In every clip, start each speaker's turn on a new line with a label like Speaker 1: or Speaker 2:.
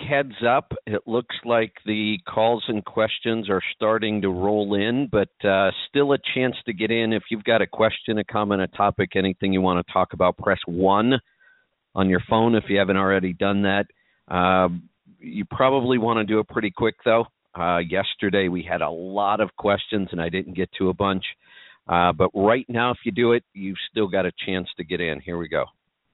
Speaker 1: heads up. It looks like the calls and questions are starting to roll in, but still a chance to get in. If you've got a question, a comment, a topic, anything you want to talk about, press 1 on your phone if you haven't already done that. You probably want to do it pretty quick, though. Yesterday we had a lot of questions, and I didn't get to a bunch. But right now, if you do it, you've still got a chance to get in. Here we go.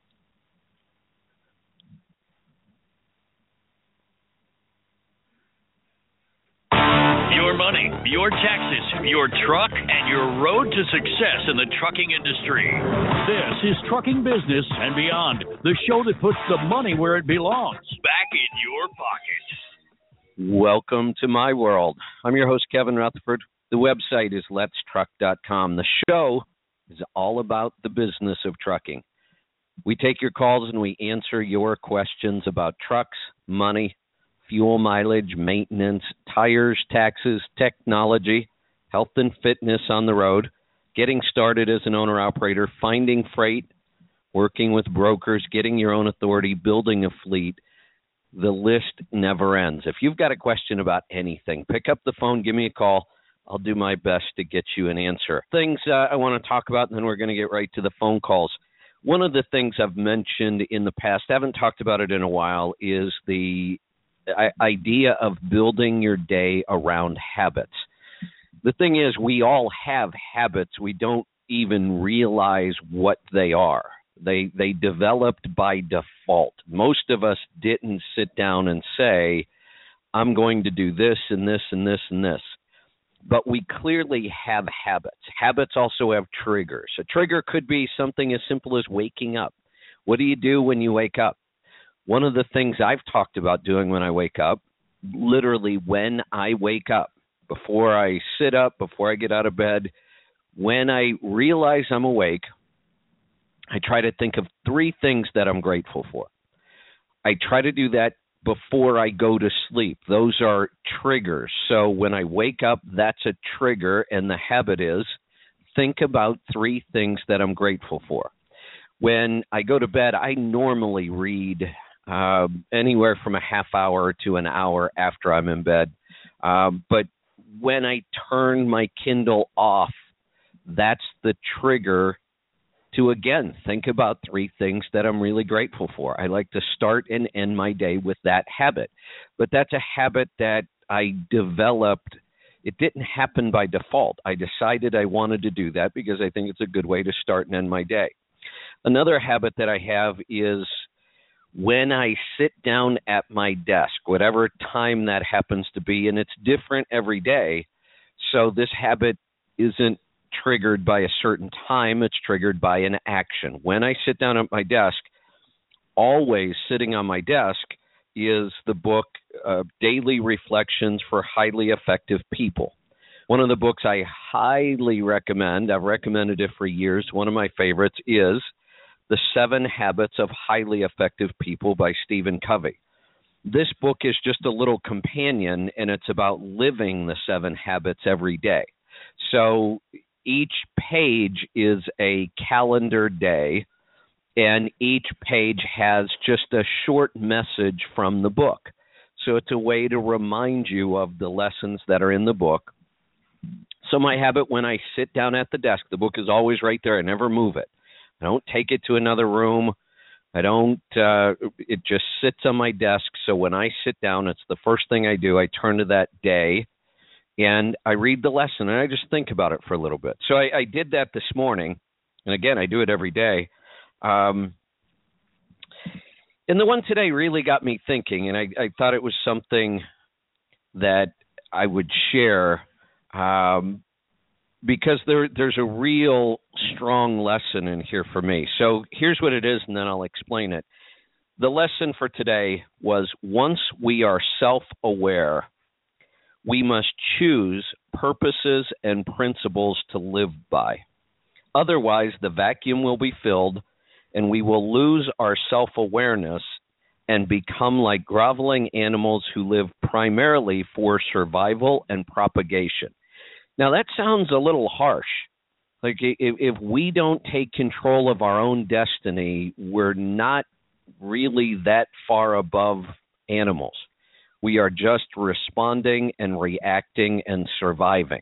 Speaker 2: Your money, your taxes, your truck, and your road to success in the trucking industry. This is Trucking Business and Beyond, the show that puts the money where it belongs, back in your pocket.
Speaker 1: Welcome to my world. I'm your host, Kevin Rutherford. The website is letstruck.com. The show is all about the business of trucking. We take your calls and we answer your questions about trucks, money, fuel mileage, maintenance, tires, taxes, technology, health and fitness on the road, getting started as an owner-operator, finding freight, working with brokers, getting your own authority, building a fleet. The list never ends. If you've got a question about anything, pick up the phone, give me a call. I'll do my best to get you an answer. Things I want to talk about, and then we're going to get right to the phone calls. One of the things I've mentioned in the past, I haven't talked about it in a while, is the idea of building your day around habits. The thing is, we all have habits. We don't even realize what they are. They developed by default. Most of us didn't sit down and say, I'm going to do this and this and this and this. But we clearly have habits. Habits also have triggers. A trigger could be something as simple as waking up. What do you do when you wake up? One of the things I've talked about doing when I wake up, literally when I wake up, before I sit up, before I get out of bed, when I realize I'm awake, I try to think of 3 things that I'm grateful for. I try to do that before I go to sleep. Those are triggers. So when I wake up, that's a trigger, and the habit is think about 3 things that I'm grateful for. When I go to bed, I normally read anywhere from a half hour to an hour after I'm in bed. But when I turn my Kindle off, that's the trigger to, again, think about 3 things that I'm really grateful for. I like to start and end my day with that habit. But that's a habit that I developed. It didn't happen by default. I decided I wanted to do that because I think it's a good way to start and end my day. Another habit that I have is when I sit down at my desk, whatever time that happens to be, and it's different every day, so this habit isn't triggered by a certain time, it's triggered by an action. When I sit down at my desk, always sitting on my desk is the book Daily Reflections for Highly Effective People. One of the books I highly recommend, I've recommended it for years, one of my favorites is The 7 Habits of Highly Effective People by Stephen Covey. This book is just a little companion, and it's about living the 7 habits every day. So each page is a calendar day, and each page has just a short message from the book. So it's a way to remind you of the lessons that are in the book. So my habit when I sit down at the desk, the book is always right there. I never move it. I don't take it to another room. It just sits on my desk. So when I sit down, it's the first thing I do. I turn to that day and I read the lesson and I just think about it for a little bit. So I did that this morning. And again, I do it every day. And the one today really got me thinking, and I thought it was something that I would share because there's a real strong lesson in here for me. So here's what it is, and then I'll explain it. The lesson for today was once we are self-aware, we must choose purposes and principles to live by. Otherwise, the vacuum will be filled, and we will lose our self-awareness and become like groveling animals who live primarily for survival and propagation. Now, that sounds a little harsh. Like if we don't take control of our own destiny, we're not really that far above animals. We are just responding and reacting and surviving.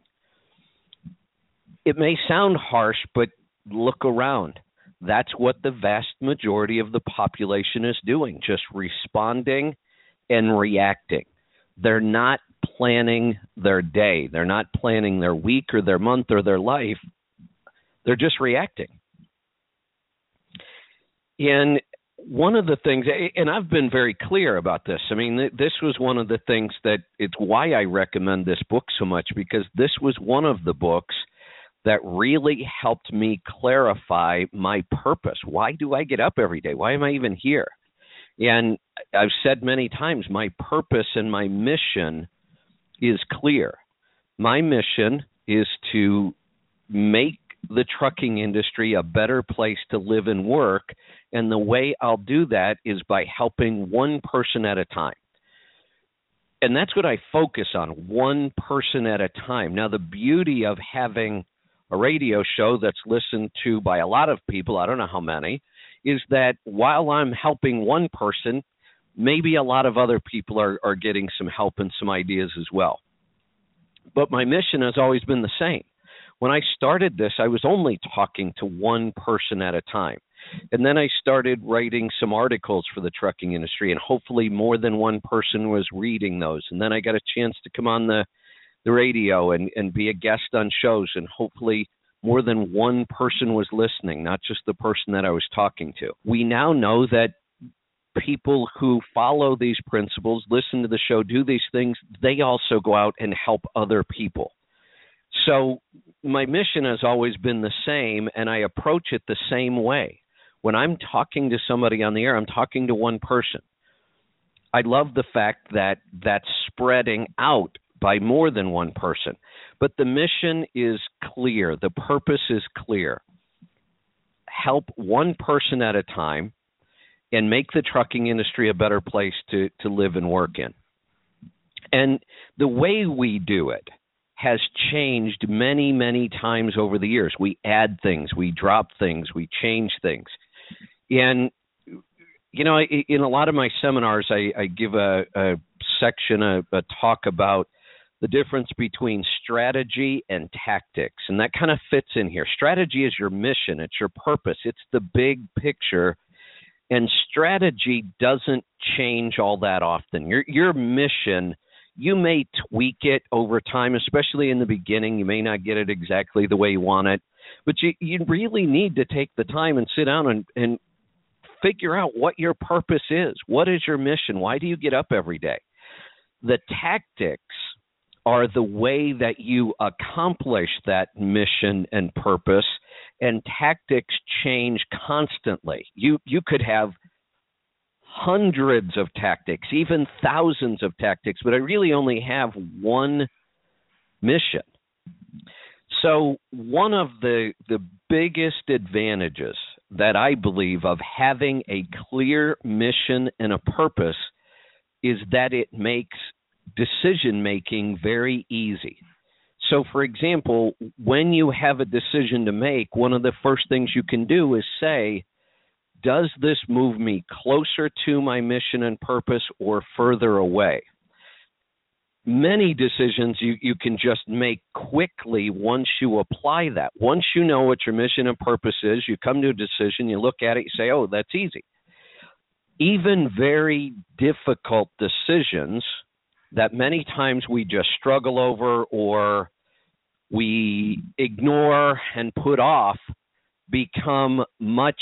Speaker 1: It may sound harsh, but look around. That's what the vast majority of the population is doing, just responding and reacting. They're not planning their day. They're not planning their week or their month or their life. They're just reacting. And one of the things, and I've been very clear about this, I mean, this was one of the things that it's why I recommend this book so much, because this was one of the books that really helped me clarify my purpose. Why do I get up every day? Why am I even here? And I've said many times, my purpose and my mission is clear. My mission is to make the trucking industry a better place to live and work. And the way I'll do that is by helping one person at a time. And that's what I focus on, one person at a time. Now, the beauty of having a radio show that's listened to by a lot of people, I don't know how many, is that while I'm helping one person, maybe a lot of other people are getting some help and some ideas as well. But my mission has always been the same. When I started this, I was only talking to one person at a time. And then I started writing some articles for the trucking industry, and hopefully more than one person was reading those. And then I got a chance to come on the radio and be a guest on shows, and hopefully more than one person was listening, not just the person that I was talking to. We now know that people who follow these principles, listen to the show, do these things, they also go out and help other people. So my mission has always been the same, and I approach it the same way. When I'm talking to somebody on the air, I'm talking to one person. I love the fact that that's spreading out by more than one person. But the mission is clear. The purpose is clear. Help one person at a time and make the trucking industry a better place to live and work in. And the way we do it has changed many, many times over the years. We add things, we drop things, we change things. And, you know, in a lot of my seminars, I give a section, a talk about the difference between strategy and tactics. And that kind of fits in here. Strategy is your mission. It's your purpose. It's the big picture. And strategy doesn't change all that often. Your mission, you may tweak it over time, especially in the beginning. You may not get it exactly the way you want it. But you really need to take the time and sit down and figure out what your purpose is. What is your mission? Why do you get up every day? The tactics are the way that you accomplish that mission and purpose, and tactics change constantly. You could have hundreds of tactics, even thousands of tactics, but I really only have one mission. So one of the biggest advantages that I believe of having a clear mission and a purpose is that it makes decision-making very easy. So, for example, when you have a decision to make, one of the first things you can do is say, does this move me closer to my mission and purpose or further away? Many decisions you can just make quickly once you apply that. Once you know what your mission and purpose is, you come to a decision, you look at it, you say, oh, that's easy. Even very difficult decisions that many times we just struggle over or we ignore and put off become much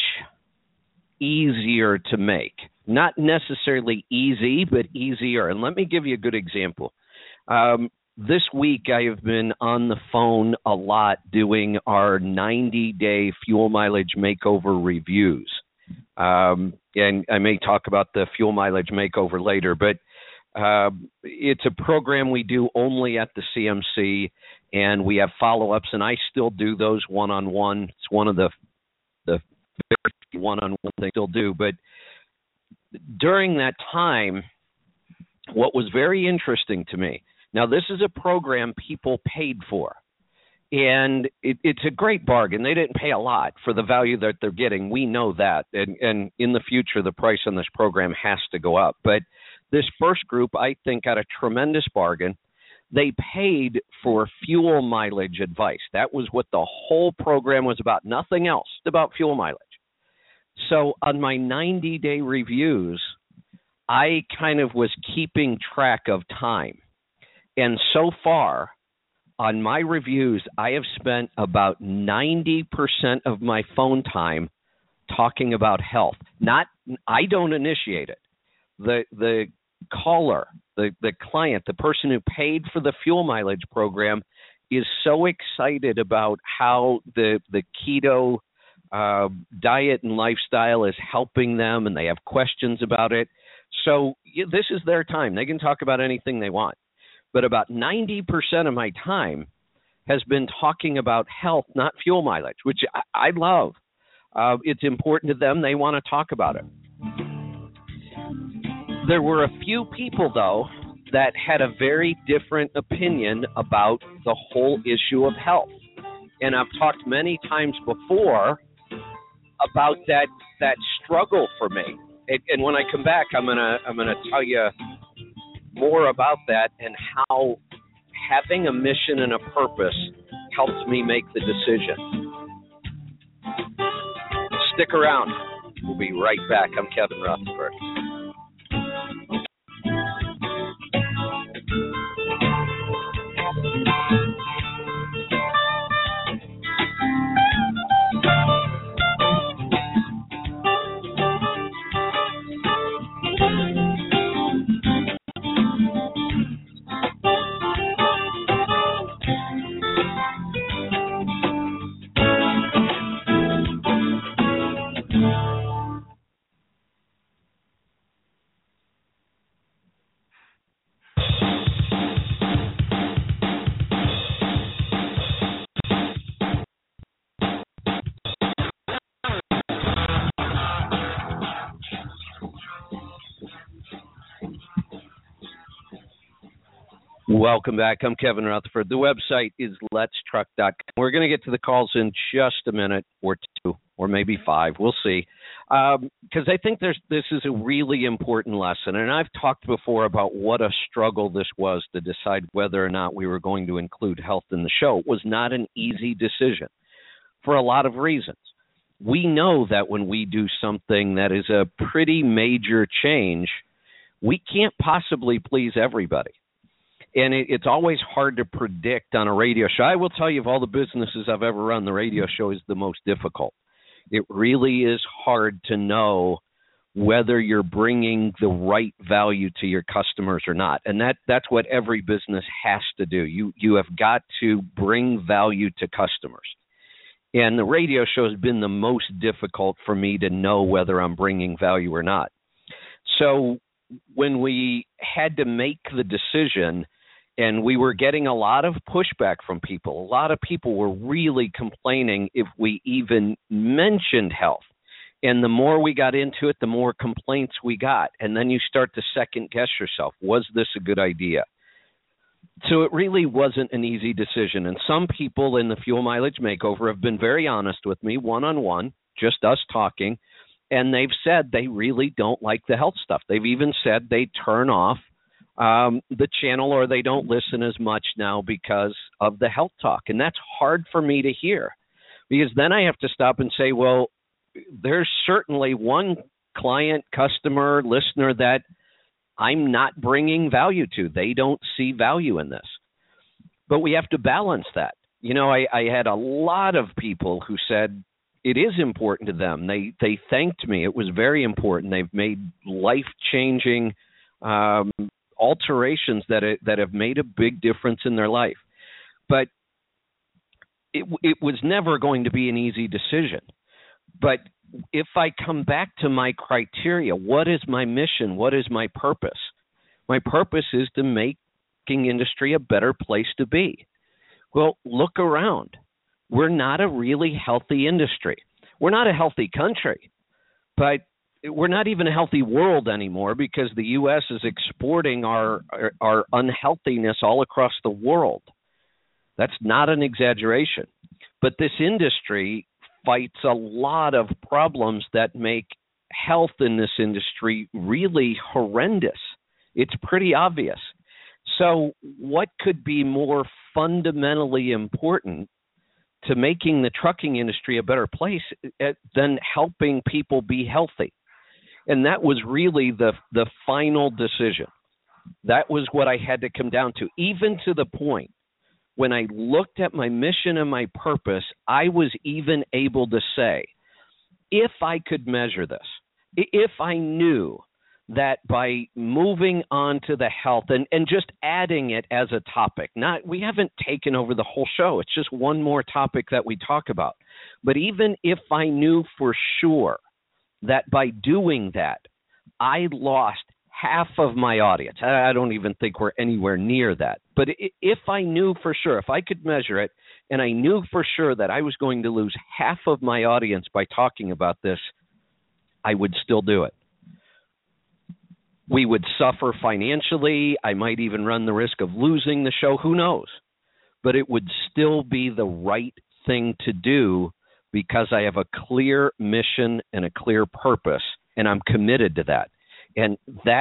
Speaker 1: easier to make. Not necessarily easy, but easier. And let me give you a good example. This week I have been on the phone a lot doing our 90-day fuel mileage makeover reviews. And I may talk about the fuel mileage makeover later, but it's a program we do only at the CMC, and we have follow-ups, and I still do those one-on-one. It's one of the very one-on-one things I still do. But during that time, what was very interesting to me, now this is a program people paid for, and it's a great bargain. They didn't pay a lot for the value that they're getting. We know that, and in the future, the price on this program has to go up. But This first group, I think, got a tremendous bargain. They paid for fuel mileage advice. That was what the whole program was about, nothing else, about fuel mileage. So on my 90-day reviews, I kind of was keeping track of time. And so far, on my reviews, I have spent about 90% of my phone time talking about health. I don't initiate it. The caller, the client, the person who paid for the fuel mileage program is so excited about how the keto diet and lifestyle is helping them, and they have questions about it. So this is their time. They can talk about anything they want. But about 90% of my time has been talking about health, not fuel mileage, which I love. It's important to them. They want to talk about it. There were a few people, though, that had a very different opinion about the whole issue of health. And I've talked many times before about that struggle for me. And when I come back, I'm gonna tell you more about that and how having a mission and a purpose helps me make the decision. Stick around. We'll be right back. I'm Kevin Rutherford. Welcome back. I'm Kevin Rutherford. The website is letstruck.com. We're going to get to the calls in just a minute or two, or maybe five. We'll see. Because I think this is a really important lesson. And I've talked before about what a struggle this was to decide whether or not we were going to include health in the show. It was not an easy decision for a lot of reasons. We know that when we do something that is a pretty major change, we can't possibly please everybody. And it's always hard to predict on a radio show. I will tell you, of all the businesses I've ever run, the radio show is the most difficult. It really is hard to know whether you're bringing the right value to your customers or not. And that's what every business has to do. You have got to bring value to customers. And the radio show has been the most difficult for me to know whether I'm bringing value or not. So when we had to make the decision, and we were getting a lot of pushback from people. A lot of people were really complaining if we even mentioned health. And the more we got into it, the more complaints we got. And then you start to second guess yourself. Was this a good idea? So it really wasn't an easy decision. And some people in the Fuel Mileage Makeover have been very honest with me, one-on-one, just us talking. And they've said they really don't like the health stuff. They've even said they turn off the channel, or they don't listen as much now because of the health talk. And that's hard for me to hear, because then I have to stop and say, well, there's certainly one client, customer, listener that I'm not bringing value to. They don't see value in this. But we have to balance that. You know, I had a lot of people who said it is important to them. They thanked me. It was very important. They've made life-changing alterations that have made a big difference in their life. But it was never going to be an easy decision. But if I come back to my criteria, what is my mission? What is my purpose? My purpose is to making industry a better place to be. Well, look around. We're not a really healthy industry. We're not a healthy country, but we're not even a healthy world anymore, because the U.S. is exporting our unhealthiness all across the world. That's not an exaggeration. But this industry fights a lot of problems that make health in this industry really horrendous. It's pretty obvious. So what could be more fundamentally important to making the trucking industry a better place than helping people be healthy? And that was really the final decision. That was what I had to come down to, even to the point when I looked at my mission and my purpose, I was even able to say, if I could measure this, if I knew that by moving on to the health and just adding it as a topic, we haven't taken over the whole show. It's just one more topic that we talk about. But even if I knew for sure that by doing that, I lost half of my audience. I don't even think we're anywhere near that. But if I knew for sure, if I could measure it, and I knew for sure that I was going to lose half of my audience by talking about this, I would still do it. We would suffer financially. I might even run the risk of losing the show. Who knows? But it would still be the right thing to do because I have a clear mission and a clear purpose, and I'm committed to that. And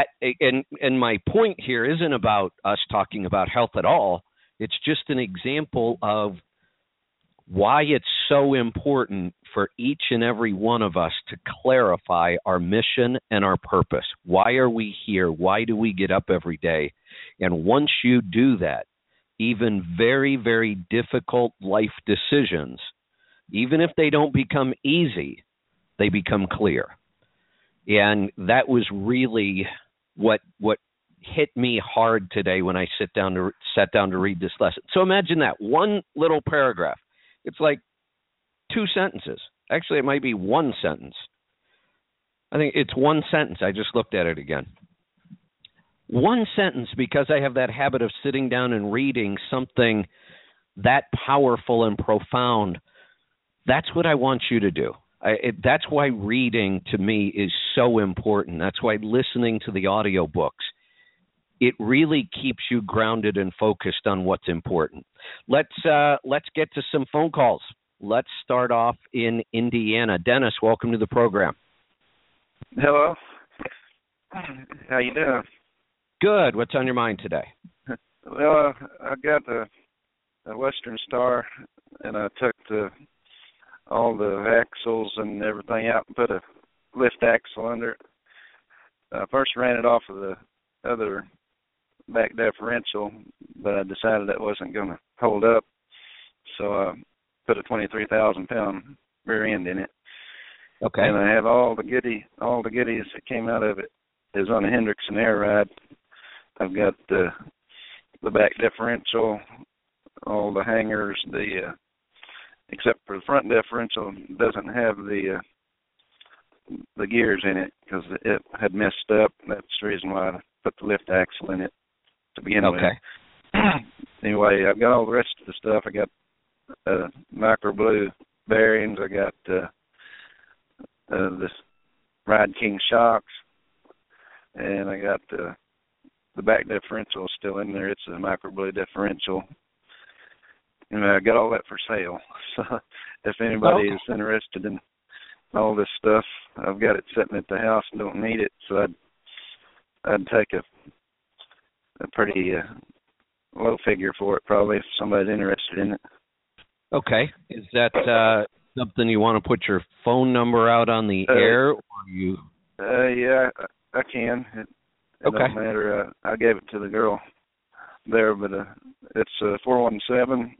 Speaker 1: my point here isn't about us talking about health at all. It's just an example of why it's so important for each and every one of us to clarify our mission and our purpose. Why are we here? Why do we get up every day? And once you do that, even very, very difficult life decisions, even if they don't become easy, they become clear. And that was really what hit me hard today when I sat down to read this lesson. So imagine that one little paragraph. It's like 2 sentences. Actually, it might be one sentence. I think it's one sentence. I just looked at it again. One sentence, because I have that habit of sitting down and reading something that powerful and profound. That's what I want you to do. That's why reading to me is so important. That's why listening to the audiobooks, it really keeps you grounded and focused on what's important. Let's get to some phone calls. Let's start off in Indiana. Dennis, welcome to the program.
Speaker 3: Hello. How you doing?
Speaker 1: Good. What's on your mind today?
Speaker 3: Well, I got a Western Star, and I took all the axles and everything out and put a lift axle under it. I first ran it off of the other back differential, but I decided that wasn't going to hold up, so I put a 23,000-pound rear end in it.
Speaker 1: Okay.
Speaker 3: And I have all the goodies that came out of it is on a Hendrickson air ride. I've got the back differential, all the hangers, except for the front differential doesn't have the gears in it because it had messed up. That's the reason why I put the lift axle in it to begin with. Anyway, I've got all the rest of the stuff. I got micro blue bearings. I got this Ride King shocks, and I got the back differential is still in there. It's a micro blue differential. And I got all that for sale. So if anybody is interested in all this stuff, I've got it sitting at the house and don't need it. So I'd take a pretty low figure for it probably if somebody's interested in it.
Speaker 1: Okay. Is that something you want to put your phone number out on the air? Or you?
Speaker 3: Yeah, I can. It don't matter. I gave it to the girl there, but it's 417-848-0090.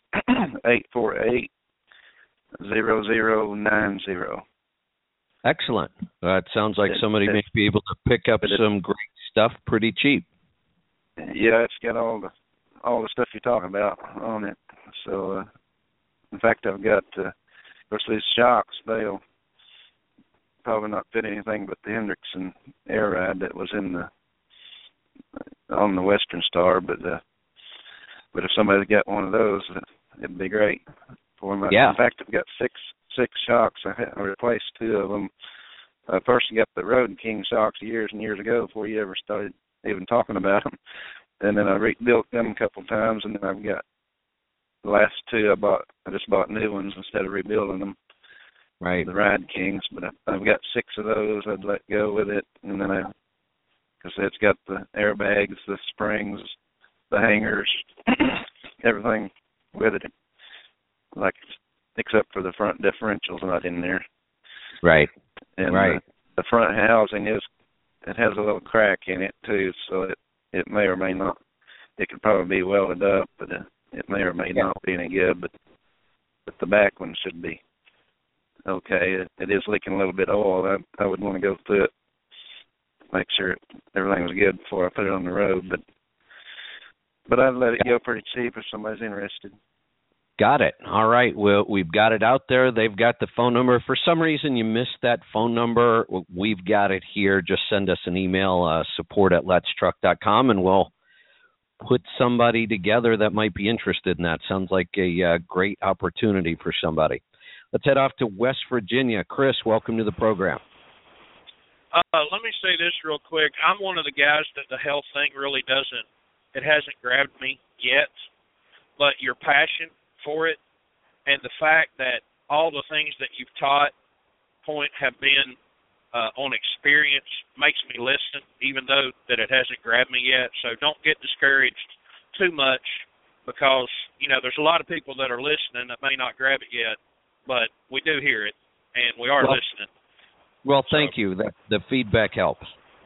Speaker 1: Excellent. It sounds like somebody may be able to pick up some great stuff pretty cheap.
Speaker 3: Yeah, it's got all the stuff you're talking about on it. So, in fact, I've got, of course, these shocks, they'll probably not fit anything but the Hendrickson air ride that was on the Western Star, but if somebody got one of those, it'd be great for me.
Speaker 1: Yeah.
Speaker 3: In fact, I've got six shocks. I replaced 2 of them. I first got the Road King shocks years and years ago before you ever started even talking about them, and then I rebuilt them a couple of times, and then I've got the last 2 I just bought new ones instead of rebuilding them.
Speaker 1: Right.
Speaker 3: The Ride Kings, but I've got 6 of those. I'd let go with it, and then I because it's got the airbags, the springs, the hangers, everything with it, like except for the front differential's not in there.
Speaker 1: Right.
Speaker 3: And
Speaker 1: right.
Speaker 3: The front housing it has a little crack in it too, so it may or may not. It could probably be welded up, but it may or may not be any good. But the back one should be okay. It is leaking a little bit of oil. I would want to go through it, make sure everything was good before I put it on the road. But I'd let it go pretty cheap if somebody's interested.
Speaker 1: Got it. All right. Well, we've got it out there. They've got the phone number. For some reason, you missed that phone number. We've got it here. Just send us an email, support@letstruck.com, and we'll put somebody together that might be interested in that. Sounds like a great opportunity for somebody. Let's head off to West Virginia. Chris, welcome to the program.
Speaker 4: Let me say this real quick. I'm one of the guys that the health thing really hasn't grabbed me yet, but your passion for it and the fact that all the things that you've taught have been on experience makes me listen, even though that it hasn't grabbed me yet. So don't get discouraged too much, because there's a lot of people that are listening that may not grab it yet, but we do hear it and we are listening. Well,
Speaker 1: thank you. The feedback helps.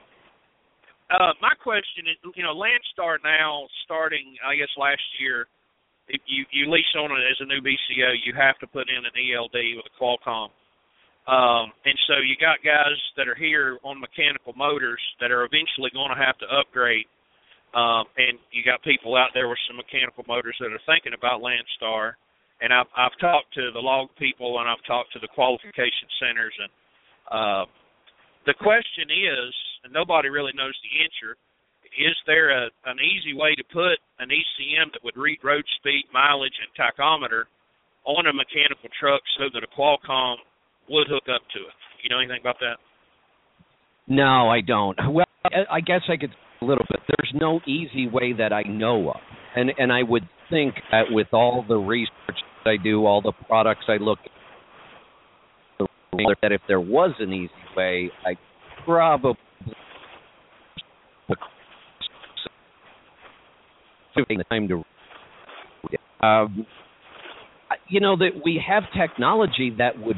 Speaker 4: My question is, Landstar now, starting I guess last year, if you lease on it as a new BCO, you have to put in an ELD with a Qualcomm. And so you got guys that are here on mechanical motors that are eventually going to have to upgrade. And you got people out there with some mechanical motors that are thinking about Landstar. And I've talked to the log people, and I've talked to the qualification centers. And the question is, and nobody really knows the answer, is there an easy way to put an ECM that would read road speed, mileage, and tachometer on a mechanical truck so that a Qualcomm would hook up to it? You know anything about that?
Speaker 1: No, I don't. Well, I guess I could a little bit. There's no easy way that I know of. And I would think that with all the research that I do, all the products I look at, that if there was an easy way, I probably the time to that we have technology that would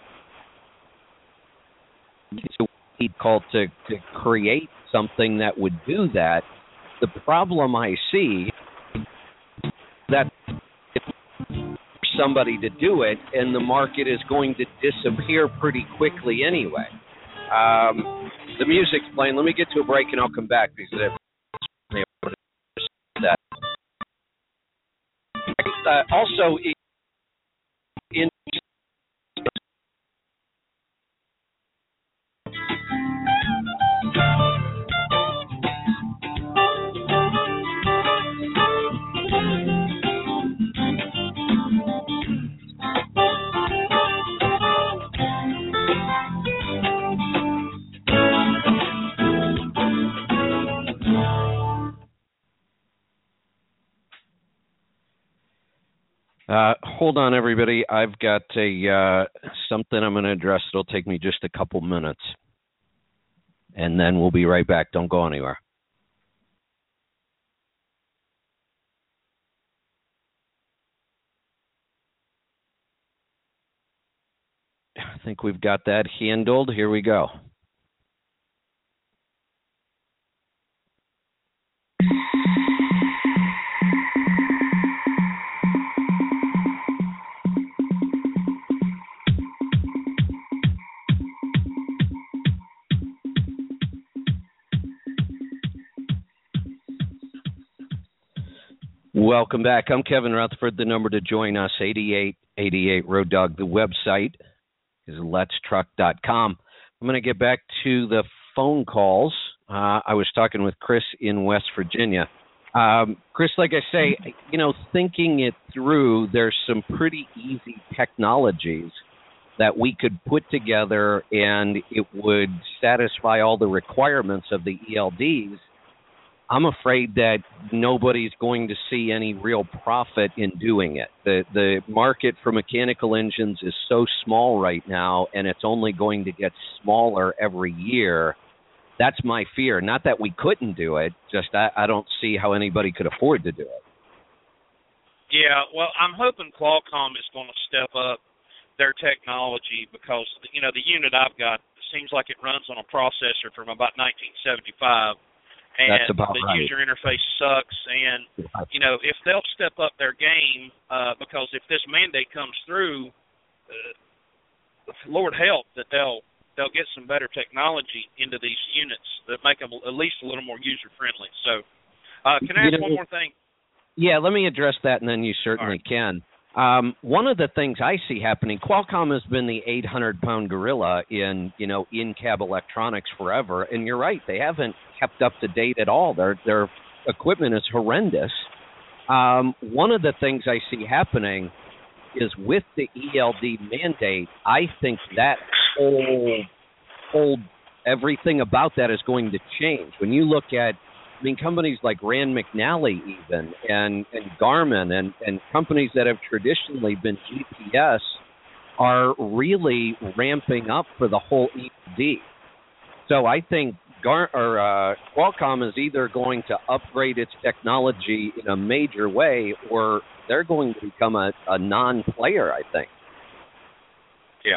Speaker 1: call to create something that would do that. The problem I see that somebody to do it, and the market is going to disappear pretty quickly anyway. The music's playing. Let me get to a break and I'll come back because that. Also, in hold on, everybody. I've got something I'm going to address. It'll take me just a couple minutes, and then we'll be right back. Don't go anywhere. I think we've got that handled. Here we go. Welcome back. I'm Kevin Rutherford. The number to join us, 8888 Road Dog. The website is letstruck.com. I'm going to get back to the phone calls. I was talking with Chris in West Virginia. Chris, like I say, thinking it through, there's some pretty easy technologies that we could put together and it would satisfy all the requirements of the ELDs. I'm afraid that nobody's going to see any real profit in doing it. The market for mechanical engines is so small right now, and it's only going to get smaller every year, That's my fear. Not that we couldn't do it, just I don't see how anybody could afford to do it.
Speaker 4: Yeah, well, I'm hoping Qualcomm is going to step up their technology because, you know, the unit I've got seems like it runs on a processor from about 1975. And
Speaker 1: that's about
Speaker 4: the
Speaker 1: right.
Speaker 4: user interface sucks. And, you know, if they'll step up their game, because if this mandate comes through, Lord help that they'll get some better technology into these units that make them at least a little more user-friendly. So can I ask one more thing?
Speaker 1: Yeah, let me address that, and then you certainly can. One of the things I see happening, Qualcomm has been the 800-pound gorilla in in-cab electronics forever, and you're right, they haven't kept up to date at all. Their equipment is horrendous. One of the things I see happening is with the ELD mandate, I think that whole everything about that is going to change. When you look at, companies like Rand McNally even, and Garmin, and companies that have traditionally been GPS are really ramping up for the whole ELD. So I think Qualcomm is either going to upgrade its technology in a major way, or they're going to become a non-player, I think.
Speaker 4: Yeah.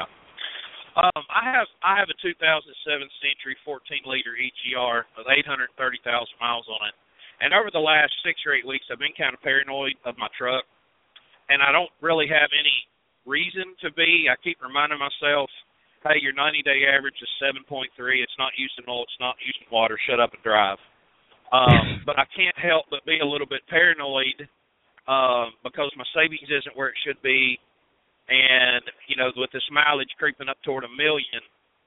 Speaker 4: I have a 2007 Century 14-liter EGR with 830,000 miles on it. And over the last 6 or 8 weeks, I've been kind of paranoid of my truck. And I don't really have any reason to be. I keep reminding myself, hey, your 90-day average is 7.3. It's not using oil. It's not using water. Shut up and drive. But I can't help but be a little bit paranoid because my savings isn't where it should be. And, you know, with this mileage creeping up toward 1 million,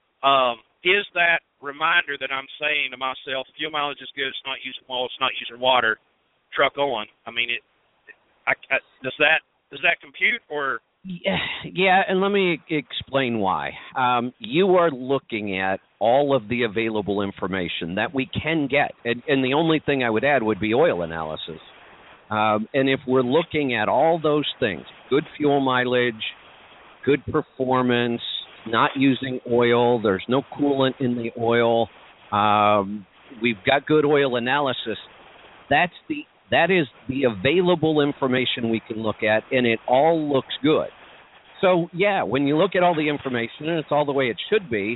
Speaker 4: is that reminder that I'm saying to myself, fuel mileage is good, it's not using oil, it's not using water, truck on. I mean, does that compute or?
Speaker 1: Yeah, and let me explain why. You are looking at all of the available information that we can get, and the only thing I would add would be oil analysis. And if we're looking at all those things, good fuel mileage, good performance, not using oil, there's no coolant in the oil, we've got good oil analysis, that is the available information we can look at, and it all looks good. So, yeah, when you look at all the information, and it's all the way it should be,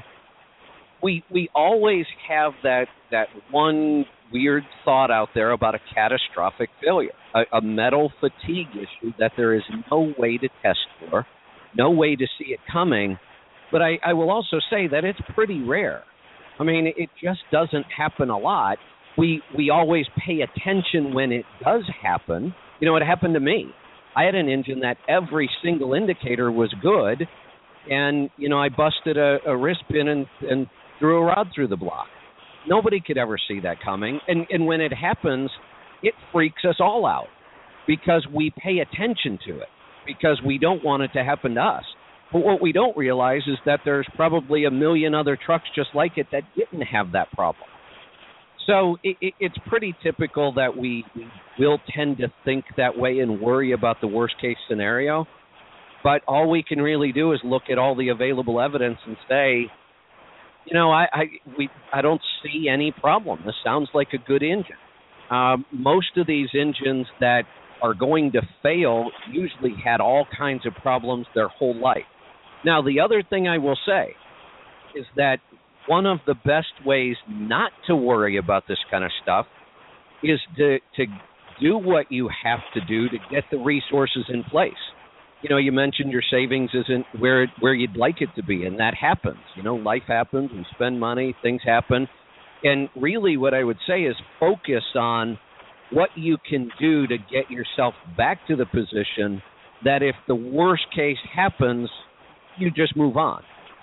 Speaker 1: we always have that one weird thought out there about a catastrophic failure, a metal fatigue issue that there is no way to test for, no way to see it coming. But I will also say that it's pretty rare. I mean, it just doesn't happen a lot. We always pay attention when it does happen. You know, it happened to me. I had an engine that every single indicator was good, and, you know, I busted a wrist pin and threw a rod through the block. Nobody could ever see that coming. And when it happens, it freaks us all out because we pay attention to it, because we don't want it to happen to us. But what we don't realize is that there's probably 1 million other trucks just like it that didn't have that problem. So it's pretty typical that we will tend to think that way and worry about the worst-case scenario. But all we can really do is look at all the available evidence and say, you know, I don't see any problem. This sounds like a good engine. Most of these engines that are going to fail usually had all kinds of problems their whole life. Now, the other thing I will say is that one of the best ways not to worry about this kind of stuff is to do what you have to do to get the resources in place. You know, you mentioned your savings isn't where you'd like it to be, and that happens. You know, life happens, we spend money, things happen. And really what I would say is focus on what you can do to get yourself back to the position that if the worst case happens, you just move on.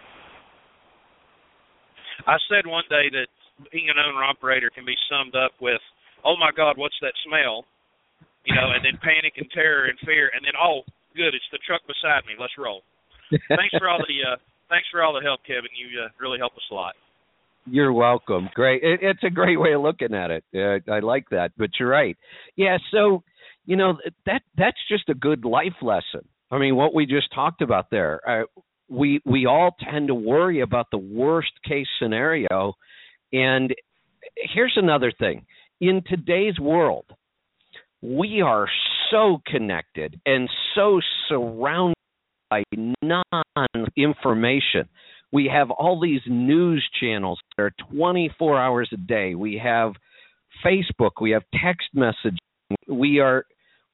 Speaker 4: I said one day that being an owner-operator can be summed up with, oh, my God, what's that smell? You know, and then panic and terror and fear, and then, oh, good, it's the truck beside me. Let's roll. Thanks for all the help, Kevin. You really help us a lot.
Speaker 1: You're welcome. Great. It's a great way of looking at it. I like that, but you're right. Yeah, so, you know, that's just a good life lesson. I mean, what we just talked about there, we all tend to worry about the worst case scenario, And here's another thing. In today's world, we are so connected and so surrounded by non-information. We have all these news channels that are 24 hours a day. We have Facebook. We have text messaging. We are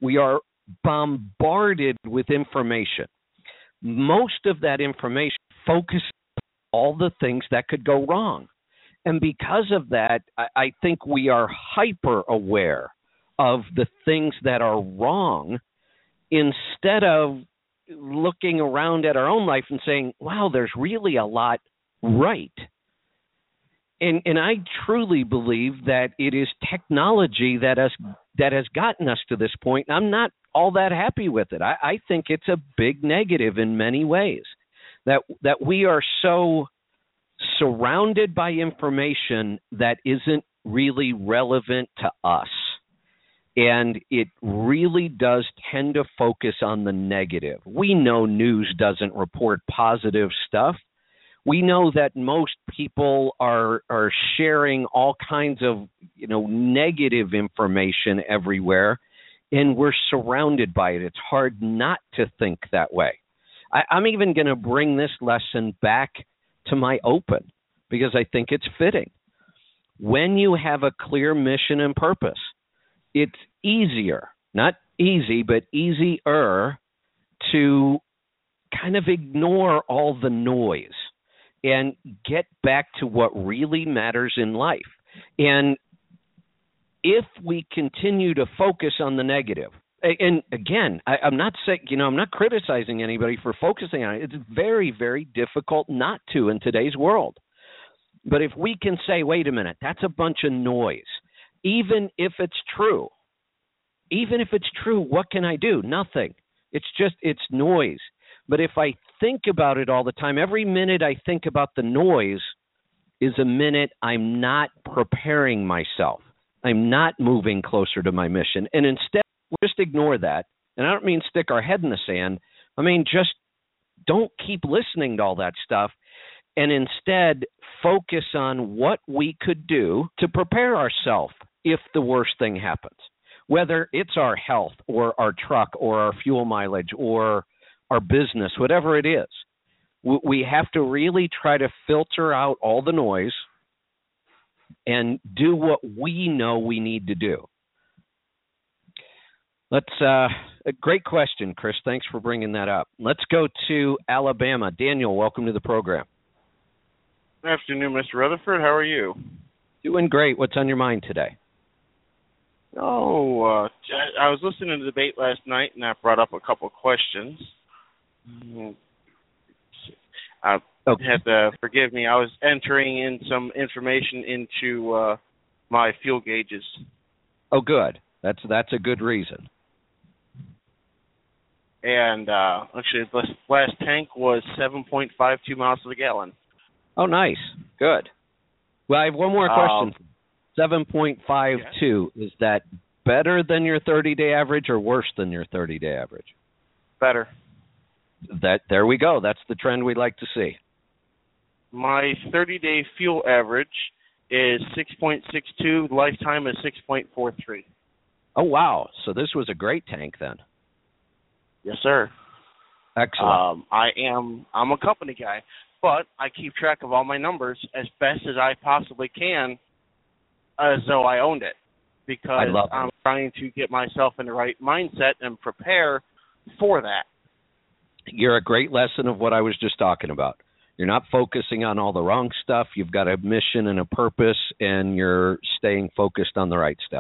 Speaker 1: bombarded with information. Most of that information focuses on all the things that could go wrong. And because of that, I think we are hyper aware of the things that are wrong instead of looking around at our own life and saying, wow, there's really a lot right. And I truly believe that it is technology that has gotten us to this point. I'm not all that happy with it. I think it's a big negative in many ways, that we are so surrounded by information that isn't really relevant to us. And it really does tend to focus on the negative. We know news doesn't report positive stuff. We know that most people are sharing all kinds of, negative information everywhere, and we're surrounded by it. It's hard not to think that way. I'm even going to bring this lesson back to my open because I think it's fitting. When you have a clear mission and purpose, it's easier, not easy, but easier to kind of ignore all the noise and get back to what really matters in life. And if we continue to focus on the negative, and again, I'm not saying, I'm not criticizing anybody for focusing on it. It's very, very difficult not to in today's world. But if we can say, wait a minute, that's a bunch of noise. Even if it's true, what can I do? Nothing. It's noise. But if I think about it all the time, every minute I think about the noise is a minute I'm not preparing myself. I'm not moving closer to my mission. And instead, just ignore that. And I don't mean stick our head in the sand. I mean, just don't keep listening to all that stuff. And instead, focus on what we could do to prepare ourselves if the worst thing happens, whether it's our health or our truck or our fuel mileage or our business, whatever it is. We have to really try to filter out all the noise and do what we know we need to do. A great question, Chris. Thanks for bringing that up. Let's go to Alabama. Daniel, welcome to the program.
Speaker 5: Good afternoon, Mr. Rutherford. How are you?
Speaker 1: Doing great. What's on your mind today?
Speaker 5: I was listening to the debate last night, and I brought up a couple of questions. Had to forgive me. I was entering in some information into my fuel gauges. Oh, good. That's a good reason. And actually, the last tank was 7.52 miles to the gallon. Oh, nice. Good. Well, I have one more question. 7.52, is that better than your 30-day average or worse than your 30-day average? Better. There we go. That's the trend we'd like to see. My 30-day fuel average is 6.62. Lifetime is 6.43. Oh, wow. So this was a great tank then. Yes, sir. Excellent. I'm a company guy, but I keep track of all my numbers as best as I possibly can as though I owned it, because I'm trying to get myself in the right mindset and prepare for that. You're a great lesson of what I was just talking about. You're not focusing on all the wrong stuff. You've got a mission and a purpose, and you're staying focused on the right stuff.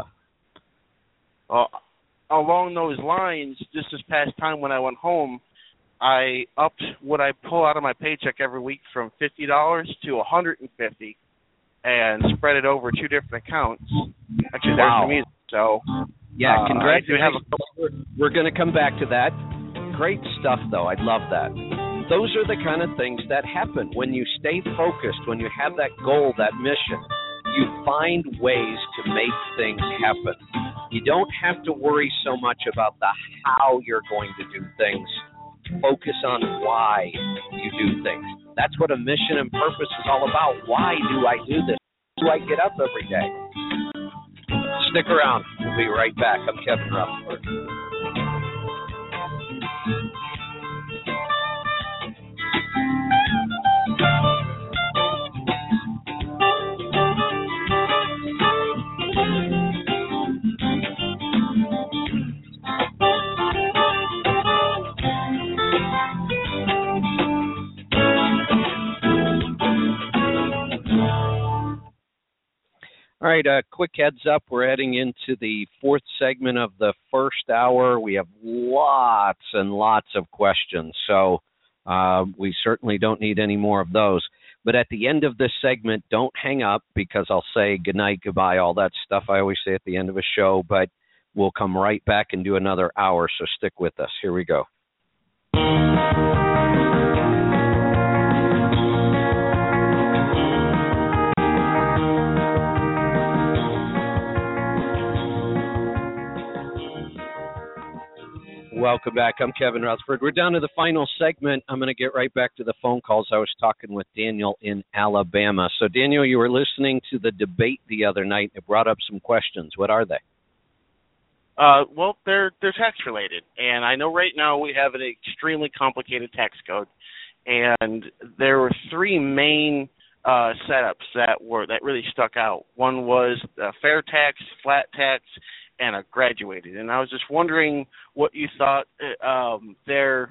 Speaker 5: Along those lines, just this past time when I went home, I upped what I pull out of my paycheck every week from $50 to $150 and spread it over 2 different accounts. Actually, there's the music. So, yeah, congratulations. We're going to come back to that. Great stuff, though. I love that. Those are the kind of things that happen when you stay focused, when you have that goal, that mission. You find ways to make things happen. You don't have to worry so much about the how you're going to do things. Focus on why you do things. That's what a mission and purpose is all about. Why do I do this?
Speaker 1: why I get up every day. Stick around. We'll be right back. I'm Kevin Rutherford. All right, a quick heads up. We're heading into the fourth segment of the first hour. We have lots and lots of questions, so we certainly don't need any more of those. But at the end of this segment, don't hang up, because I'll say goodnight, goodbye, all that stuff I always say at the end of a show, but we'll come right back and do another hour, so stick with us. Here we go. Welcome back. I'm Kevin Rutherford. We're down to the final segment. I'm going to get right back to the phone calls. I was talking with Daniel in Alabama. So, Daniel, you were listening to the debate the other night. It brought up some questions. What are they?
Speaker 5: Well, they're tax related, and I know right now we have an extremely complicated tax code, and there were three main setups that really stuck out. One was fair tax, flat tax, and a graduated. And I was just wondering what you thought their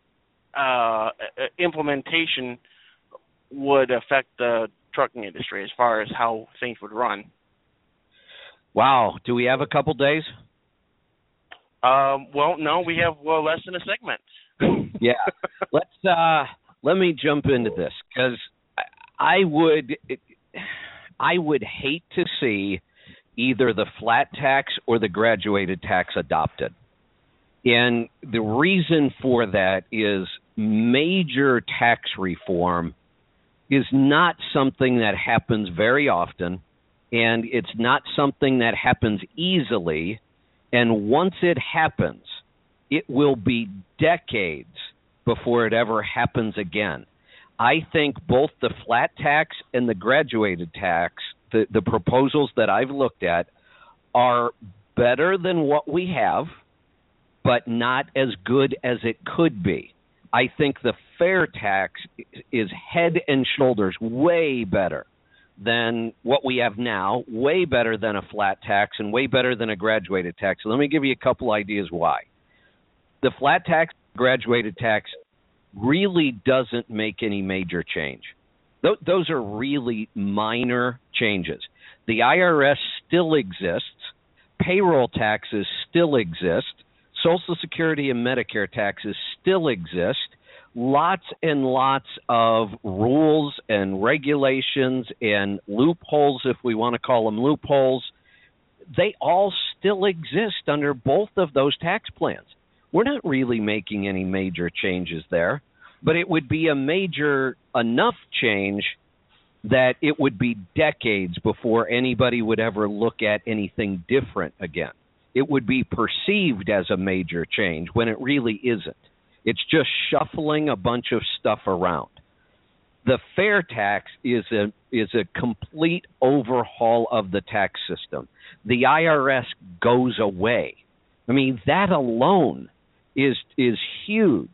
Speaker 5: implementation would affect the trucking industry as far as how things would run.
Speaker 1: Wow. Do we have a couple days?
Speaker 5: Well, no, we have less than a segment.
Speaker 1: Yeah. Let me jump into this, because I would hate to see either the flat tax or the graduated tax adopted. And the reason for that is major tax reform is not something that happens very often, and it's not something that happens easily. And once it happens, it will be decades before it ever happens again. I think both the flat tax and the graduated tax, the proposals that I've looked at, are better than what we have, but not as good as it could be. I think the fair tax is head and shoulders way better than what we have now, way better than a flat tax, and way better than a graduated tax. So let me give you a couple ideas why. The flat tax, graduated tax really doesn't make any major change. Those are really minor changes. The IRS still exists. Payroll taxes still exist. Social Security and Medicare taxes still exist. Lots and lots of rules and regulations and loopholes, if we want to call them loopholes, they all still exist under both of those tax plans. We're not really making any major changes there, but it would be a major enough change that it would be decades before anybody would ever look at anything different again. It would be perceived as a major change when it really isn't. It's just shuffling a bunch of stuff around. The fair tax is a complete overhaul of the tax system. The IRS goes away. I mean, that alone is huge.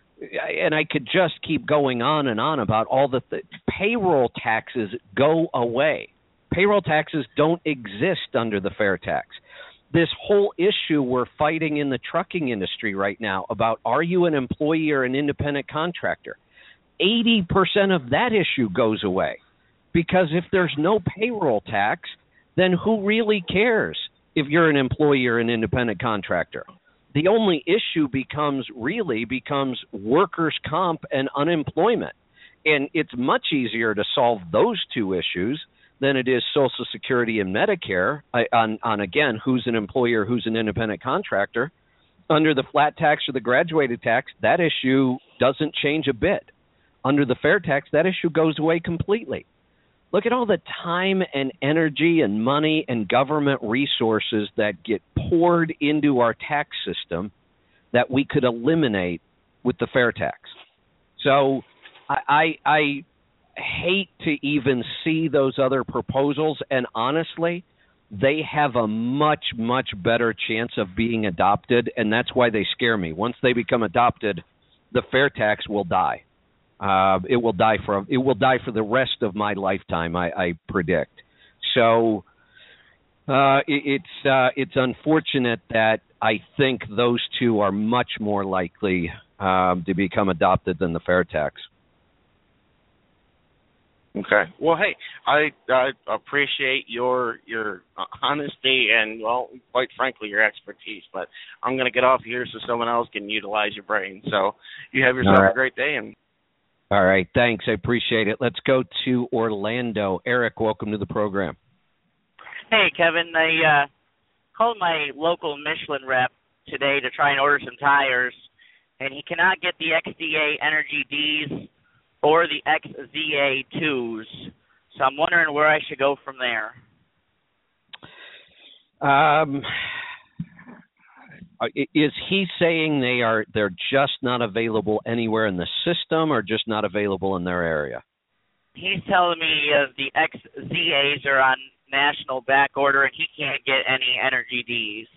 Speaker 1: And I could just keep going on and on about all the payroll taxes go away. Payroll taxes don't exist under the fair tax. This whole issue we're fighting in the trucking industry right now about, are you an employee or an independent contractor? 80% of that issue goes away, because if there's no payroll tax, then who really cares if you're an employee or an independent contractor? The only issue becomes workers' comp and unemployment. And it's much easier to solve those two issues than it is Social Security and Medicare on again, who's an employer, who's an independent contractor. Under the flat tax or the graduated tax, that issue doesn't change a bit. Under the fair tax, that issue goes away completely. Look at all the time and energy and money and government resources that get poured into our tax system that we could eliminate with the fair tax. So I hate to even see those other proposals, and honestly, they have a much, much better chance of being adopted, and that's why they scare me. Once they become adopted, the fair tax will die. It will die for the rest of my lifetime, I predict. So it's unfortunate that I think those two are much more likely to become adopted than the fair tax.
Speaker 5: Okay. Well, hey, I appreciate your honesty and, well, quite frankly, your expertise. But I'm going to get off here so someone else can utilize your brain. So you have yourself a great day.
Speaker 1: All right. Thanks. I appreciate it. Let's go to Orlando. Eric, welcome to the program.
Speaker 6: Hey, Kevin. I called my local Michelin rep today to try and order some tires, and he cannot get the XDA Energy Ds or the XZA2s. So I'm wondering where I should go from there.
Speaker 1: Is he saying they're just not available anywhere in the system, or just not available in their area?
Speaker 6: He's telling me the XZAs are on national back order, and he can't get any Energy Ds.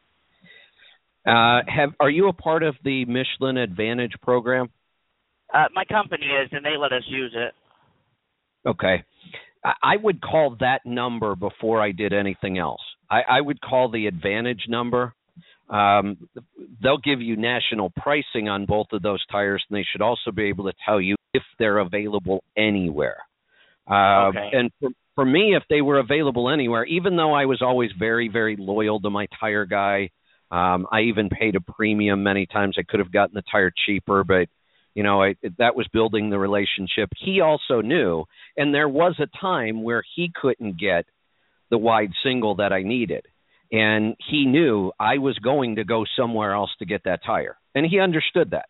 Speaker 1: Are you a part of the Michelin Advantage program?
Speaker 6: My company is, and they let us use it.
Speaker 1: Okay. I would call that number before I did anything else. I would call the Advantage number. They'll give you national pricing on both of those tires, and they should also be able to tell you if they're available anywhere.
Speaker 6: Okay.
Speaker 1: And for me, if they were available anywhere, even though I was always very, very loyal to my tire guy, I even paid a premium many times. I could have gotten the tire cheaper, but that was building the relationship. He also knew, and there was a time where he couldn't get the wide single that I needed. And he knew I was going to go somewhere else to get that tire. And he understood that.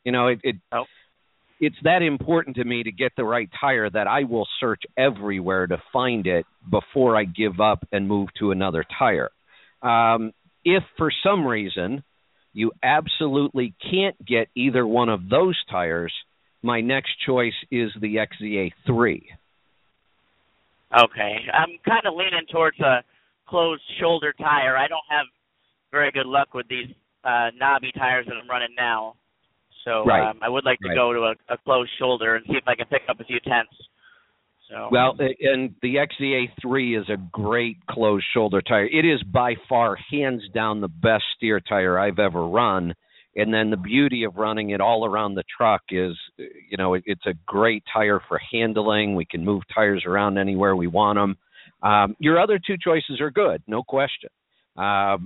Speaker 1: It's that important to me to get the right tire that I will search everywhere to find it before I give up and move to another tire. If for some reason you absolutely can't get either one of those tires, my next choice is the XZA3.
Speaker 6: Okay. I'm kind of leaning towards a closed shoulder tire. I don't have very good luck with these knobby tires that I'm running now. So
Speaker 1: right.
Speaker 6: I would like to go to a closed shoulder and see if I can pick up a few tenths. So.
Speaker 1: Well, and the XZA3 is a great closed shoulder tire. It is by far, hands down, the best steer tire I've ever run. And then the beauty of running it all around the truck is, it's a great tire for handling. We can move tires around anywhere we want them. Your other two choices are good, no question. The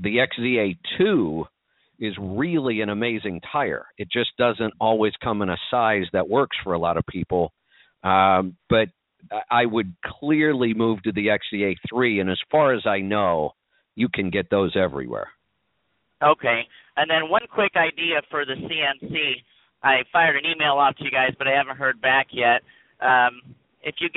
Speaker 1: XZA2 is really an amazing tire. It just doesn't always come in a size that works for a lot of people. But I would clearly move to the XZA3, and as far as I know, you can get those everywhere.
Speaker 6: Okay. And then one quick idea for the CNC. I fired an email off to you guys, but I haven't heard back yet. If you